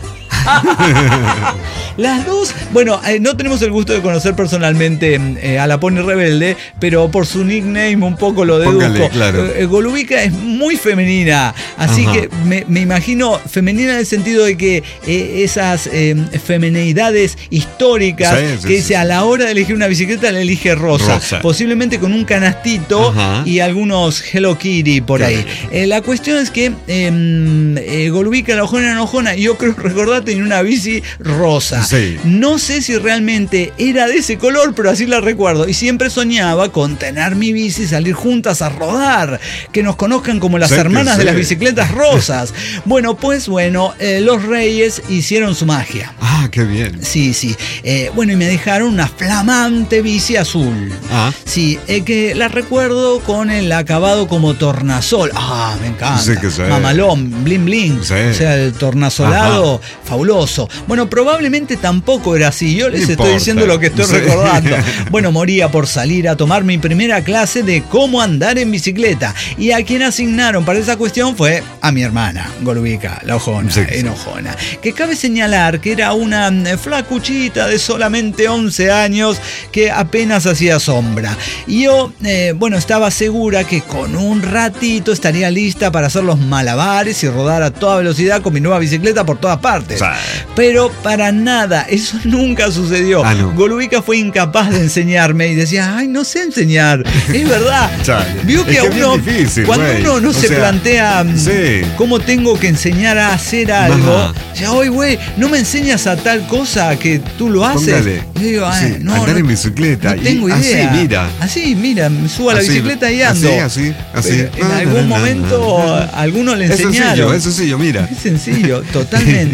Las dos, bueno, eh, no tenemos el gusto de conocer personalmente eh, a la Pony Rebelde, pero por su nickname un poco lo deduzco. Póngale, claro. Eh, Golubica es muy femenina, así Ajá. que me, me imagino femenina en el sentido de que eh, esas eh, femeneidades históricas Sí, sí, que sí, dice, a la hora de elegir una bicicleta la elige rosa, Rosa. posiblemente con un canastito Ajá. y algunos Hello Kitty por Claro. ahí. Eh, la cuestión es que eh, eh, Golubica la ojona enojona, yo creo recordar tenía una bici rosa. Sí. No sé si realmente era de ese color, pero así la recuerdo. Y siempre soñaba con tener mi bici y salir juntas a rodar. Que nos conozcan como las Sí que hermanas de sí. las bicicletas rosas. Bueno, pues bueno, eh, los Reyes hicieron su magia. Ah, qué bien. Sí, sí. Eh, bueno, y me dejaron una flamante bici azul. Ah. Sí, eh, que la recuerdo con el acabado como tornasol. Ah, me encanta. Sí que sí. Mamalón, bling bling. Sí. O sea, el tornasolado, fabuloso. Bueno, probablemente tampoco era así. Yo les No estoy importa. diciendo lo que estoy Sí. recordando. Bueno, moría por salir a tomar mi primera clase de cómo andar en bicicleta. Y a quien asignaron para esa cuestión fue a mi hermana, Golubica, la ojona, Sí, sí. enojona. Que cabe señalar que era una mm, flacuchita de solamente once años que apenas hacía sombra. Y yo, eh, bueno, estaba segura que con un ratito estaría lista para hacer los malabares y rodar a toda velocidad con mi nueva bicicleta por todas partes. Sí. Pero para nada, eso nunca sucedió. Ah, no. Golubica fue incapaz de enseñarme y decía, ay, no sé enseñar. Es verdad. Chale. Vio que Es a que es bien uno, difícil, cuando güey. uno no O se sea, plantea mm, sí. cómo tengo que enseñar a hacer algo, Ajá. dice, oye, güey, no me enseñas a tal cosa que tú lo haces. Póngale. Y yo digo, ay, Sí, no, andar no- en bicicleta. No Y tengo idea. así, mira. Así, mira, me subo a la Así, bicicleta y ando. así, así, así. Pero en algún momento a alguno le Es enseñaron. sencillo, es sencillo, mira. Es sencillo, totalmente.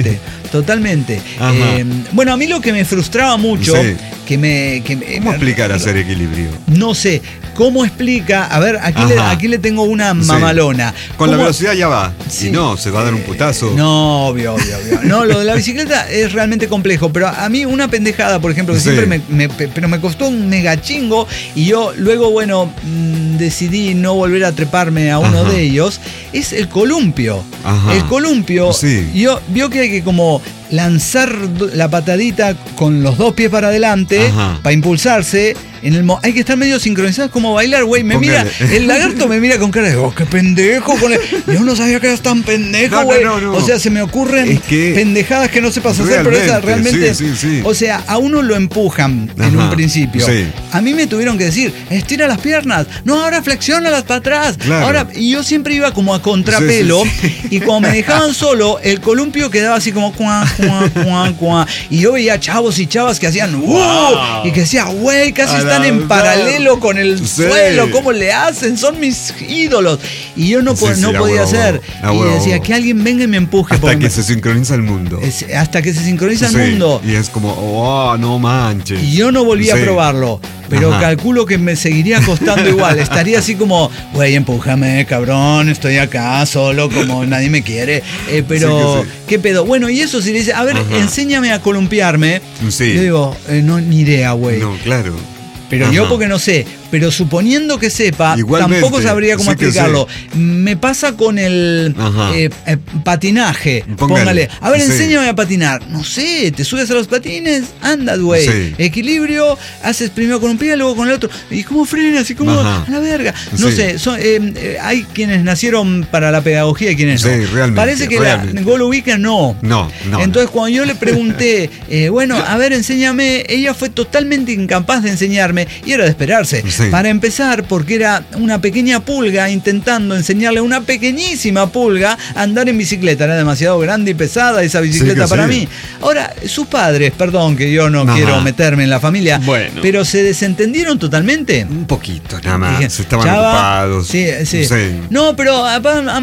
totalmente. Eh, bueno, a mí lo que me frustraba mucho, sí. que me... Que me ¿Cómo explicar hacer equilibrio? No sé, ¿cómo explica? A ver, aquí, le, aquí le tengo una mamalona. Sí. Con la velocidad ya va, sí. Si no, se va a dar un putazo. No, obvio, obvio, obvio. No, lo de la bicicleta es realmente complejo, pero a mí una pendejada, por ejemplo, que sí. siempre me, me... Pero me costó un mega chingo y yo luego, bueno, mmm, decidí no volver a treparme a uno Ajá. de ellos, es el columpio. Ajá. El columpio, sí. yo vio que hay que como lanzar la patadita con los dos pies para adelante Ajá. para impulsarse. En el mo- hay que estar medio sincronizados como bailar, güey. Me Póngale. mira, el lagarto me mira con cara de, oh, qué pendejo. Con el... Yo no sabía que eras tan pendejo, güey. No, no, no, no. O sea, se me ocurren es que pendejadas que no sepas hacer, pero esa realmente. Sí, sí, sí. O sea, a uno lo empujan Ajá. en un principio. Sí. A mí me tuvieron que decir, estira las piernas. No, ahora flexionalas para atrás. Claro. Ahora, y yo siempre iba como a contrapelo. Sí, sí, sí. Y cuando me dejaban solo, el columpio quedaba así como cuá, cuá, cuá, cuá. Y yo veía chavos y chavas que hacían, wow. wow y que decía, güey, casi están en paralelo con el sí. suelo, ¿cómo le hacen? Son mis ídolos. Y yo no, sí, sí, no podía huevo, hacer. A y huevo, decía, huevo. que alguien venga y me empuje. Hasta que me... se sincroniza el mundo. Es, hasta que se sincroniza sí. el mundo. Y es como, oh, no manches. Y yo no volví sí. a probarlo. Pero Ajá. calculo que me seguiría costando igual. Estaría así como, güey, empújame, cabrón, estoy acá solo, como nadie me quiere. Eh, pero, sí, sí. ¿qué pedo? Bueno, y eso si le dice, a ver, Ajá. enséñame a columpiarme. Sí. Yo digo, eh, no, ni idea, güey. No, claro. Pero Ajá. yo porque no sé, pero suponiendo que sepa, Igualmente, tampoco sabría cómo sí explicarlo. Sí. Me pasa con el eh, eh, patinaje. Póngale. Póngale. A ver, sí. enséñame a patinar. No sé, te subes a los patines, anda, güey. Sí. Equilibrio, haces primero con un pie, luego con el otro. ¿Y cómo frenas? ¿Y cómo? Ajá. A la verga. No sí. sé, son, eh, eh, hay quienes nacieron para la pedagogía y quienes sí, no. Realmente, Parece que realmente. la Golubica no. No, no. Entonces, no. cuando yo le pregunté, eh, bueno, a ver, enséñame, ella fue totalmente incapaz de enseñarme y era de esperarse. Sí. Para empezar, porque era una pequeña pulga intentando enseñarle a una pequeñísima pulga a andar en bicicleta. Era demasiado grande y pesada esa bicicleta sí, para sí. mí. Ahora, sus padres, perdón que yo no Ajá. quiero meterme en la familia, bueno. pero ¿se desentendieron totalmente? Un poquito, nada más. Dije, se estaban Chava, ocupados. Sí, sí, sí. No, pero a,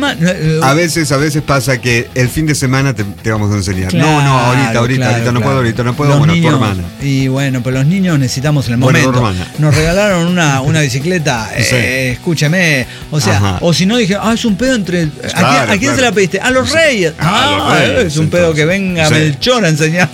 a, a veces, a veces pasa que el fin de semana te, te vamos a enseñar. Claro, no, no, ahorita, ahorita, claro, ahorita no claro. puedo, ahorita no puedo. Los bueno, niños, tu hermana. Y bueno, pero los niños necesitamos en el bueno, momento. Nos regalaron una, una bicicleta, eh, sí. escúcheme, o sea, Ajá. o si no dije, ah, es un pedo entre... Claro, ¿A quién, ¿a quién claro. se la pediste? A los Reyes. Ah, ah los reyes, es un entonces. pedo que venga sí. Melchor a enseñar.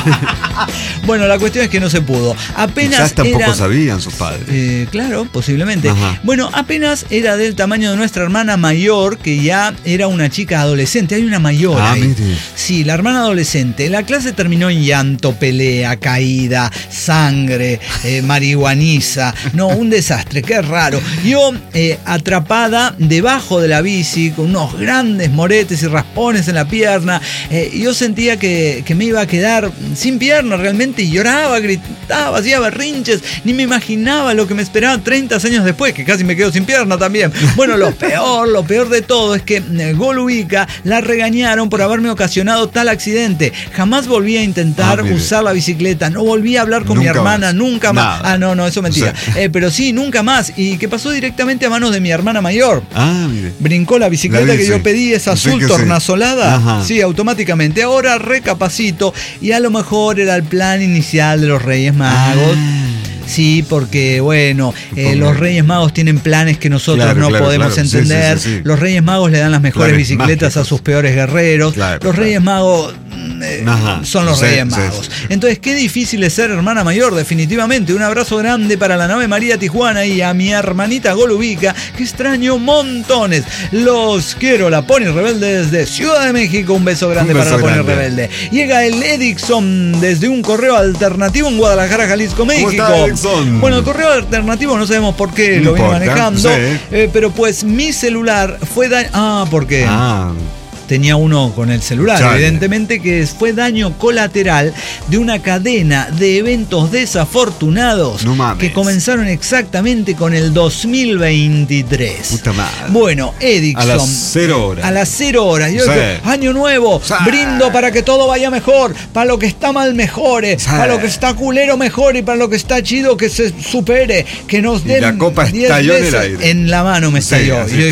Bueno, la cuestión es que no se pudo. Apenas Quizás tampoco era, sabían sus padres. Eh, claro, posiblemente. Ajá. Bueno, apenas era del tamaño de nuestra hermana mayor, que ya era una chica adolescente. Hay una mayor ah, ahí. Mire. Sí, la hermana adolescente. La clase terminó en llanto, pelea, caída, sangre, eh, marihuaniza. No, un desastre, qué raro. Yo eh, atrapada debajo de la bici, con unos grandes moretes y raspones en la pierna. Eh, yo sentía que, que me iba a quedar sin pierna realmente y lloraba, gritaba, hacía berrinches, ni me imaginaba lo que me esperaba treinta años después, que casi me quedo sin pierna también. Bueno, lo peor, lo peor de todo es que Golubica la regañaron por haberme ocasionado tal accidente. Jamás volví a intentar ah, usar la bicicleta, no volví a hablar con nunca mi hermana, más. nunca más. Nada. Ah, no, no, eso es mentira. O sea. eh, pero sí, nunca más. Y que pasó directamente a manos de mi hermana mayor. Ah, mire. Brincó la bicicleta la que yo pedí, esa azul sí tornasolada. Sí. sí, automáticamente. Ahora recapacito y a lo mejor era el plan inicial de los Reyes Magos. Ah. Sí, porque bueno, eh, los Reyes Magos tienen planes que nosotros claro, no claro, podemos claro. entender. Sí, sí, sí. Los Reyes Magos le dan las mejores Planes bicicletas mágicos. a sus peores guerreros. Claro, los Reyes claro. Magos eh, son los sí, Reyes Magos. Sí, sí. Entonces, qué difícil es ser hermana mayor, definitivamente. Un abrazo grande para la nave María Tijuana y a mi hermanita Golubica, que extraño montones. Los quiero, la Pony Rebelde desde Ciudad de México. Un beso grande un beso para la Pony Rebelde. Llega el Edixon desde un correo alternativo en Guadalajara, Jalisco, México. Bueno, el correo alternativo no sabemos por qué no lo vino manejando, sí. eh, pero pues mi celular fue daño. Ah, ¿por qué? Ah. Tenía uno con el celular, Chale. evidentemente, que fue daño colateral de una cadena de eventos desafortunados no que comenzaron exactamente con el dos mil veintitrés. Puta madre. Bueno, Edixon. A las cero horas. A las cero horas. Yo sí. digo, año nuevo, sí. brindo para que todo vaya mejor, para lo que está mal mejore, sí. para lo que está culero mejore y para lo que está chido que se supere, que nos den y la copa estalló en el aire. En la mano me estalló. Sí, y yo dije,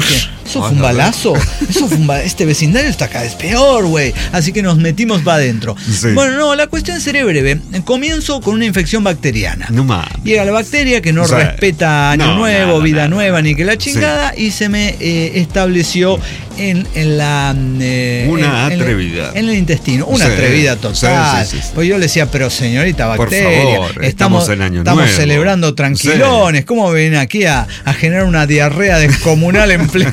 ¿Eso Ah, fue un la balazo? Eso fue un ba- Este vecindario está cada vez peor, güey. Así que nos metimos para adentro. Sí. Bueno, no, la cuestión seré breve. Comienzo con una infección bacteriana. No mames. Llega la bacteria que no Sí. respeta año No, nuevo, nada, vida nada. nueva, ni que la chingada, y se me eh, estableció en, en la... eh, Una en- en- atrevida. En, el intestino. Una Sí. atrevida total. Sí, sí, sí, sí. Pues yo le decía, pero señorita Por bacteria, favor, estamos en año estamos nuevo. celebrando tranquilones. ¿Cómo vienen aquí a, a generar una diarrea descomunal en pleno?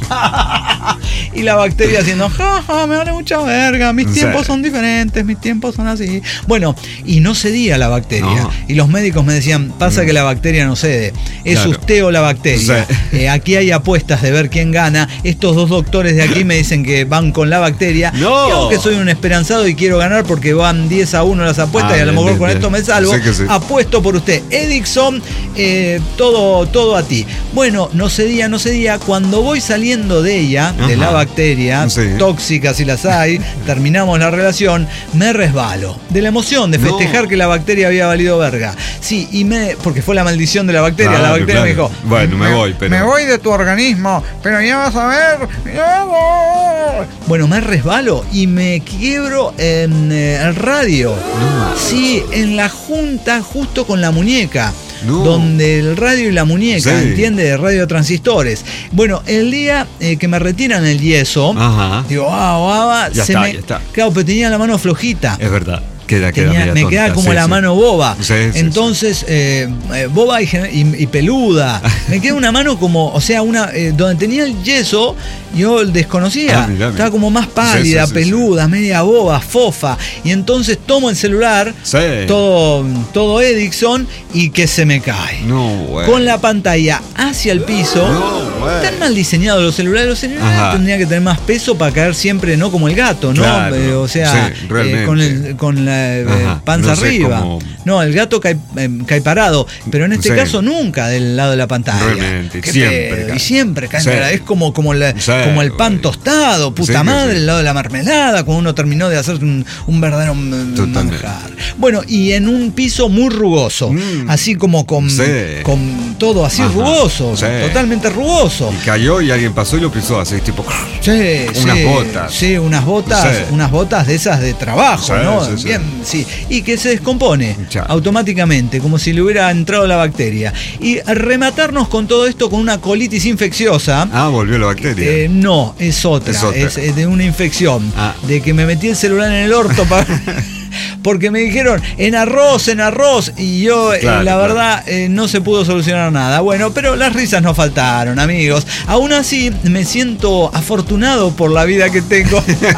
Y la bacteria haciendo, jaja, me vale mucha verga, mis Sí. tiempos son diferentes, mis tiempos son así. Bueno, y no cedía la bacteria. No. Y los médicos me decían, pasa que la bacteria no cede. Es Claro. usted o la bacteria. Sí. Eh, aquí hay apuestas de ver quién gana. Estos dos doctores de aquí me dicen que van con la bacteria. No. Y aunque soy un esperanzado y quiero ganar porque van diez a uno las apuestas Ah, y a lo bien, mejor bien, con bien. esto me salvo, Sí que sí. apuesto por usted. Edixon, eh, todo, todo a ti. Bueno, no cedía, no cedía. Cuando voy saliendo de ella, de Ajá. la bacteria, Sí. tóxicas si las hay, terminamos la relación, me resbalo. De la emoción de No. festejar que la bacteria había valido verga. Sí, y me. Porque fue la maldición de la bacteria. Claro, la bacteria claro. me dijo. Bueno, me voy, pero- Me voy de tu organismo, pero ya vas a ver. ya voy". Bueno, me resbalo y me quiebro en eh, el radio. No. Sí, en la junta justo con la muñeca. No. Donde el radio y la muñeca, Sí. ¿entiende? De radiotransistores. Bueno, el día eh, que me retiran el yeso, Ajá. digo, ah, ah, ah, Ya se está, me. ya está. Claro, pero tenía la mano flojita. Es verdad. Queda, queda Tenía- media me tonta, quedaba como sí, la sí. mano boba. Sí, sí, Entonces, eh, eh, boba y, gen- y- y peluda. Me queda una mano como, o sea, una eh, donde tenía el yeso, yo desconocía. Ah, mirá, mirá. Estaba como más pálida, Sí, sí, sí, peluda, media boba, fofa. Y entonces tomo el celular, Sí. todo, todo Edison, y que se me cae. No, güey. Con la pantalla hacia el piso. No, güey. Están mal diseñados los celulares. Los celulares Ajá. tendrían que tener más peso para caer siempre, no como el gato, ¿no? Claro. Eh, o sea, Sí, eh, realmente. con, el, con la eh, Ajá. panza No sé arriba. cómo- No, el gato cae, eh, cae parado, pero en este Sí. caso nunca del lado de la pantalla. Realmente, Qué siempre pedo, cae. Y siempre cae Sí. parado. Es como, como, la- Sí, como el pan güey. tostado, puta Sí que madre, sí. el lado de la mermelada, cuando uno terminó de hacer un, un verdadero mm, Totalmente. manjar. Bueno, y en un piso muy rugoso, Mm. así como con, Sí. con todo así Ajá. rugoso, Sí. totalmente rugoso. Y cayó y alguien pasó y lo pisó así, tipo. Sí, Unas sí, botas. Sí, unas botas, Sí. unas botas de esas de trabajo, Sí, ¿no? sí, sí. Bien, sí. Y que se descompone Chao. automáticamente, como si le hubiera entrado la bacteria. Y rematarnos con todo esto con una colitis infecciosa. Ah, volvió la bacteria. Eh, no, es otra, Es otra. es, es de una infección, Ah. de que me metí el celular en el orto para... Porque me dijeron en arroz, en arroz, y yo, eh, Claro, la claro. verdad, eh, no se pudo solucionar nada. Bueno, pero las risas no faltaron, amigos. Aún así, me siento afortunado por la vida que tengo.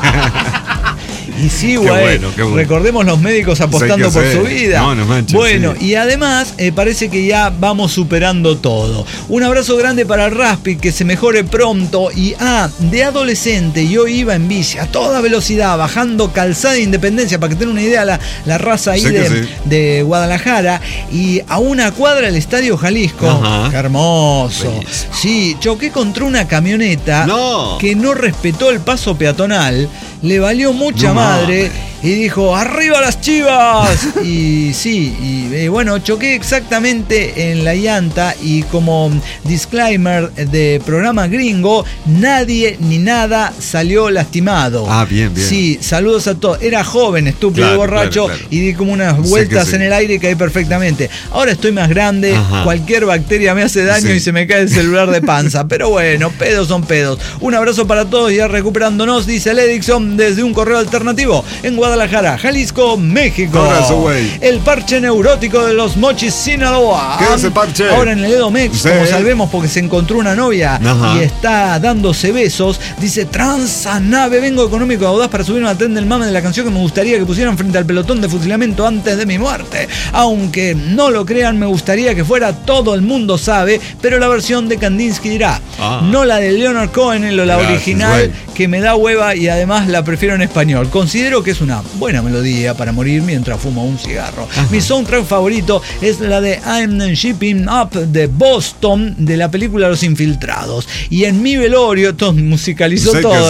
Y sí, Qué güey. bueno, qué bueno. Recordemos los médicos apostando Sí que por sí. su vida. No, no manches, bueno, sí. y además eh, parece que ya vamos superando todo. Un abrazo grande para Raspi, que se mejore pronto. Y ah, de adolescente yo iba en bici a toda velocidad, bajando Calzada de Independencia, para que tengan una idea la, la raza ahí Sí que de, sí. de Guadalajara. Y a una cuadra del Estadio Jalisco. Ajá. Qué hermoso. Bellísimo. Sí, choqué contra una camioneta No. que no respetó el paso peatonal. Le valió mucha No madre mames. y dijo, ¡arriba las chivas! Y sí, y eh, bueno, choqué exactamente en la llanta y como disclaimer de programa gringo, nadie ni nada salió lastimado. Ah, bien, bien. Sí, saludos a todos. Era joven, estúpido, Claro, borracho, claro, claro. y di como unas Sé vueltas que sí. en el aire y caí perfectamente. Ahora estoy más grande, Ajá. cualquier bacteria me hace daño Sí. y se me cae el celular de panza. Pero bueno, pedos son pedos. Un abrazo para todos, ya recuperándonos, dice el Edixon desde un correo alternativo en Guadalajara, Jalisco, México. Abrazo, güey. El parche neurótico de los Mochis, Sinaloa. ¿Qué es ese parche? Ahora en el Edomex, Sí. como sabemos, porque se encontró una novia Ajá. y está dándose besos. Dice, transa nave, vengo económico audaz para subirme al tren del mame de la canción que me gustaría que pusieran frente al pelotón de fusilamiento antes de mi muerte. Aunque no lo crean, me gustaría que fuera Todo el mundo sabe, pero la versión de Kandinsky dirá, Ah. no la de Leonard Cohen, en la Gracias, original, güey. que me da hueva y además la prefiero en español. Considero que es una buena melodía para morir mientras fumo un cigarro. Ajá. Mi soundtrack favorito es la de I'm Shipping Up de Boston, de la película Los Infiltrados. Y en mi velorio, todo musicalizó Sé que todo, sí. ¿verdad?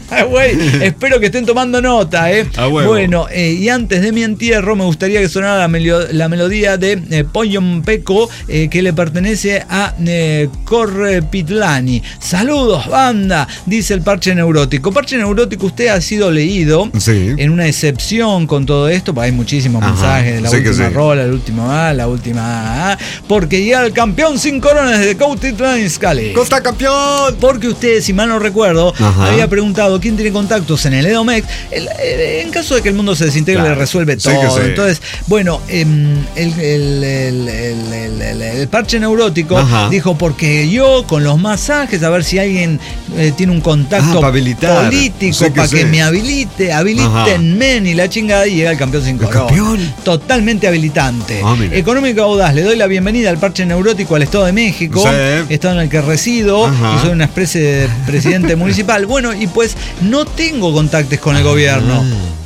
Güey, espero que estén tomando nota, ¿eh? A huevo. Bueno, eh, y antes de mi entierro me gustaría que sonara la, melio- la melodía de eh, Poyon Peco, eh, que le pertenece a eh, Corpitlani. Saludos, banda, dice el Parche Neurótico. Parche Neurótico, usted ha sido leído Sí. en una excepción con todo esto, porque hay muchísimos Ajá, mensajes de la sí que última sí. rola, la última A, la última A, porque llega el campeón sin coronas de Cuautitlán Izcalli. ¡Costa campeón! Porque usted, si mal no recuerdo, Ajá. había preguntado quién tiene contactos en el Edomex. El- el- en caso de que el mundo se desintegre, Claro. le resuelve Sí todo. que sí. Entonces, bueno, em, el, el- el- el- el- el- el Parche Neurótico Ajá. dijo, porque yo con los masajes, a ver si alguien eh, tiene un Ah, contacto para habilitar. político, Sí que para que sí. me habilite, habilitenme, y la chingada, y llega el campeón sin ¿El corona. campeón? Totalmente habilitante. Ah, mira. Económico Audaz, le doy la bienvenida al Parche Neurótico al Estado de México, Sí. estado en el que resido, Ajá. y soy una especie de presidente municipal. Bueno, y pues no tengo contactos con el gobierno.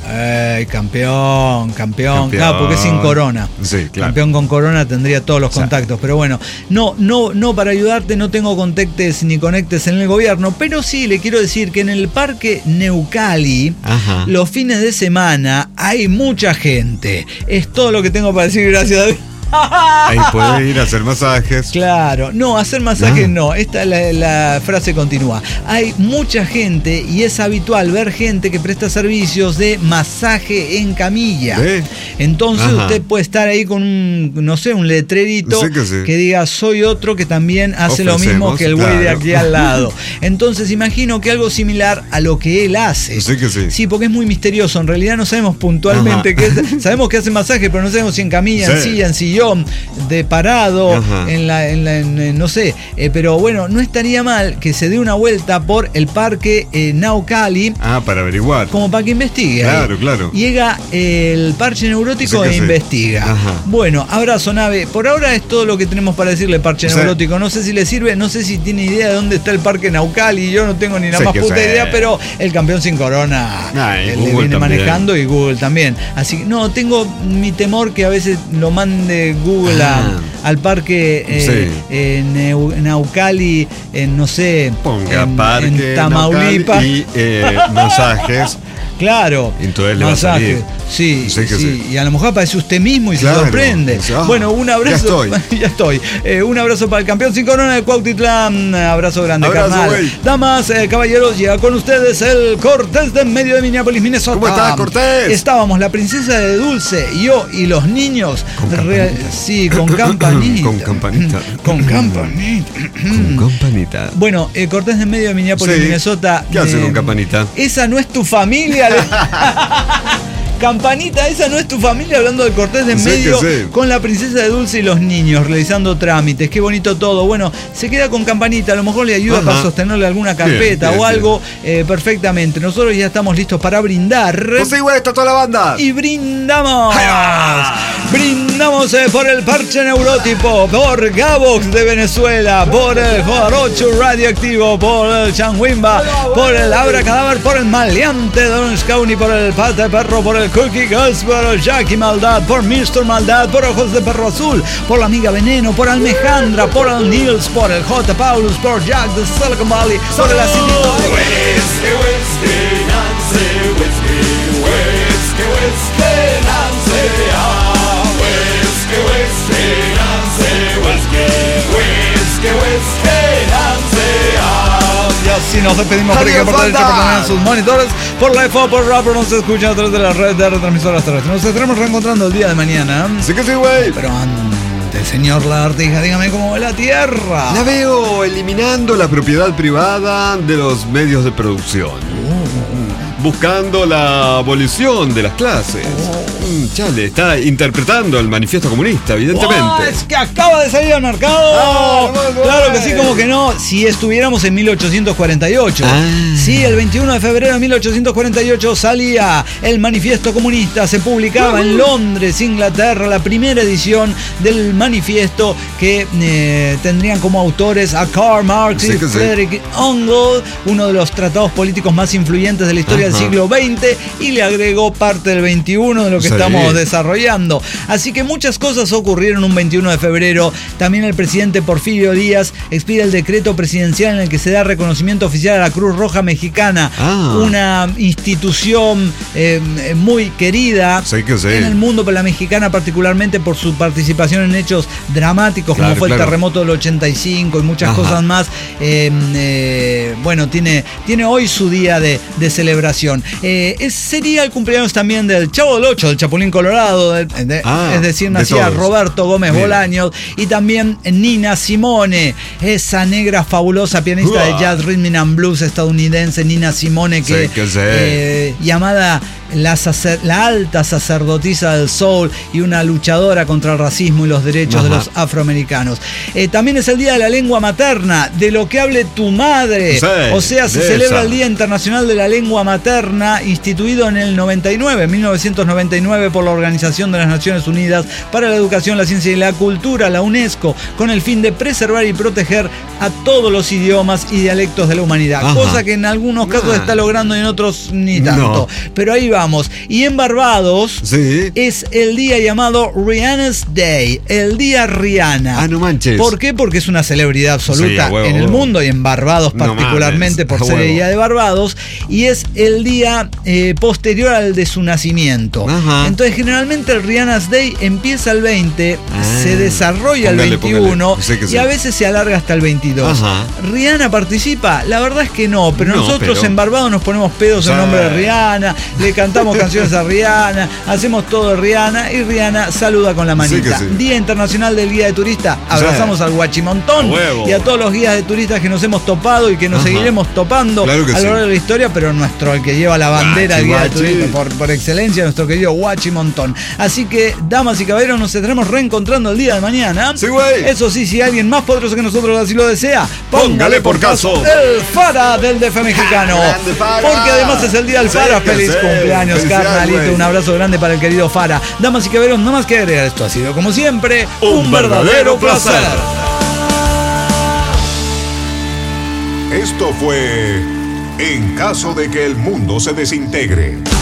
Ey, campeón, campeón, Campeón. claro, porque es sin corona. Sí, claro. Campeón con corona tendría todos los O sea. contactos, pero bueno, no, no, no, para ayudarte no tengo contactos ni conectes en el gobierno, pero sí le quiero decir que en el Parque Neucali, Ajá. los fines de semana hay mucha gente. Es todo lo que tengo para decir, gracias a Dios. Ahí puede ir a hacer masajes. Claro, no, hacer masajes Ah. no, esta la, la frase continúa. Hay mucha gente y es habitual ver gente que presta servicios de masaje en camilla. ¿Sí? Entonces Ajá. usted puede estar ahí con un, no sé, un letrerito Sí que sí. diga, soy otro que también hace lo mismo Ofrecemos, que el güey de claro. aquí al lado. Entonces imagino que algo similar a lo que él hace. Sí que sí. Sí, porque es muy misterioso. En realidad no sabemos puntualmente Ajá. qué es. Sabemos que hace masaje, pero no sabemos si en camilla, en Sí. silla, en sillón, de parado, Ajá. en la, en la- en- en- no sé. Eh, pero bueno, no estaría mal que se dé una vuelta por el parque eh, Naucali, Ah, para averiguar. como para que investigue. Claro, claro. Llega el Parche Neurótico Sí que e sí. investiga. Ajá. Bueno, abrazo, nave. Por ahora es todo lo que tenemos para decirle, Parche Sí. Neurótico. No sé si le sirve, no sé si tiene idea de dónde está el Parque Naucali. Yo no tengo ni la Sí más que puta sí. idea, pero el campeón sin corona Ah, y eh, le Google viene también. manejando, y Google también. Así que no, tengo mi temor que a veces lo mande Google a- Ah. al parque eh, Sí. en Neu- Naucali, en no sé, Ponga en, parque, en Tamaulipas. Naucali y eh, masajes. Claro. Entonces le va a Masaje. salir. Sí, Sí que sí. sí. Y a lo mejor aparece usted mismo y Claro. se sorprende. Dice, ah, bueno, un abrazo. ya estoy. ya estoy. Eh, un abrazo para el campeón sin corona de Cuautitlán. Abrazo grande, Abrazo, carnal. güey. Damas, eh, caballeros, llega con ustedes el Cortés de en medio de Minneapolis, Minnesota. ¿Cómo estás, Cortés? Estábamos la princesa de Dulce, yo y los niños. Con Rea- campanita. sí, con campanita. Con campanita. con campanita. Con campanita. Bueno, eh, Cortés de en medio de Minneapolis, Sí. Minnesota. ¿Qué hace eh, con campanita? Esa no es tu familia. Campanita, esa no es tu familia, hablando de Cortés de en Sí, medio que sí. con la princesa de Dulce y los niños realizando trámites. Qué bonito todo. Bueno, se queda con Campanita, a lo mejor le ayuda Ajá. para sostenerle alguna carpeta Bien, bien, o algo eh, perfectamente. Nosotros ya estamos listos para brindar. Pues sí, güey, está toda la banda. Y brindamos. Brindamos eh, por el Parche Neurótipo, por Gabox de Venezuela, por el Jodarocho Radioactivo, por el Changuimba, por el Abra Cadáver, por el Maleante de Orange County, por el Pata de Perro, por el Cookie Girls, por el Jackie Maldad, por mister Maldad, por Ojos de Perro Azul, por la Amiga Veneno, por Almejandra, por el Nils, por el J. Paulus, por Jack de Silicon Valley, por el Acidito. Whiskey, whiskey, Nancy, whiskey, whiskey, whiskey, Nancy, ah, whiskey, whiskey, Nancy, whiskey, whiskey, whiskey, Nancy, ah. Y así nos despedimos por aquí, Adiós, por derecha, por banda. también sus monitores, por la F O, por Rapper, nos escuchan a través de la red de retransmisoras terrestres. Nos estaremos reencontrando el día de mañana. Sí que sí, güey. Pero antes, señor Lagartija, dígame cómo va la Tierra. La veo eliminando la propiedad privada de los medios de producción. Buscando la abolición de las clases. Mm, Chale, está interpretando el manifiesto comunista, evidentemente. ¡Oh, es que acaba de salir al mercado! Ah, muy bueno. Claro que sí, como que no. Si estuviéramos en mil ochocientos cuarenta y ocho. Ah. Sí, el veintiuno de febrero de mil ochocientos cuarenta y ocho salía el manifiesto comunista. Se publicaba en Londres, Inglaterra, la primera edición del manifiesto que eh, tendrían como autores a Karl Marx Sí y que sí. Friedrich Engels, uno de los tratados políticos más influyentes de la historia Ajá. del siglo veinte, y le agregó parte del veintiuno de lo que Sí. estamos desarrollando. Así que muchas cosas ocurrieron un veintiuno de febrero. También el presidente Porfirio Díaz expide el decreto presidencial en el que se da reconocimiento oficial a la Cruz Roja Mexicana, Ah. una institución eh, muy querida Sí que sí. en el mundo, pero la mexicana particularmente por su participación en hechos dramáticos, Claro, como fue claro. el terremoto del ochenta y cinco y muchas Ajá. cosas más. Eh, eh, bueno, tiene, tiene hoy su día de, de celebración. Eh, es, sería el cumpleaños también del Chavo del Ocho, del Chapulín Colorado, del- de- Ah, es decir, de nacía todos. Roberto Gómez Bien. Bolaños, y también Nina Simone, esa negra fabulosa pianista de Uah. jazz, rhythm and blues estadounidense, Nina Simone, que, Sí, que sí. eh, llamada la, sacer- la alta sacerdotisa del soul y una luchadora contra el racismo y los derechos de Ajá. los afroamericanos. Eh, también es el Día de la Lengua Materna, de lo que hable tu madre. Sí, o sea, se de celebra esa. el Día Internacional de la Lengua Materna, instituido en el noventa y nueve, mil novecientos noventa y nueve, por la Organización de las Naciones Unidas para la Educación, la Ciencia y la Cultura, la UNESCO, con el fin de preservar y proteger a todos los idiomas y dialectos de la humanidad. Ajá. Cosa que en algunos casos Ah. está logrando y en otros ni tanto. No. Pero ahí vamos. Y en Barbados Sí. es el día llamado Rihanna's Day, el día Rihanna. Ah, no manches. ¿Por qué? Porque es una celebridad absoluta Sí, a huevo, en el huevo. mundo y en Barbados No particularmente mames, por a ser el huevo. día de Barbados, y es el día eh, posterior al de su nacimiento. Ajá. Entonces generalmente el Rihanna's Day empieza el veinte, Ah, se desarrolla póngale, el veintiuno póngale. Sí que sí. y a veces se alarga hasta el veintidós. Ajá. ¿Rihanna participa? La verdad es que no, pero No, nosotros pero- en Barbados nos ponemos pedos en Sí. nombre de Rihanna, le cantamos canciones a Rihanna, hacemos todo de Rihanna y Rihanna saluda con la manita. Sí que sí. Día Internacional del Guía de Turista, abrazamos al guachimontón A huevo. y a todos los guías de turistas que nos hemos topado y que nos Ajá. seguiremos topando Claro que a lo sí. largo de la historia, pero nuestro, el que lleva la bandera Guachi, del Guía de guachi. Turista por, por excelencia, nuestro querido guachimontón. Así que, damas y caballeros, nos estaremos reencontrando el día de mañana. Sí, güey. Eso sí, si alguien más poderoso que nosotros así lo desea, Póngale por caso. el Fara del D F mexicano. Grande Fara. Porque además es el día del Sí, Fara. que Feliz sí. cumpleaños, Felicidades, carnalito. güey. Un abrazo grande para el querido Fara. Damas y caballeros, no más que agregar, esto ha sido como siempre Un verdadero placer. Esto fue En caso de que el mundo se desintegre.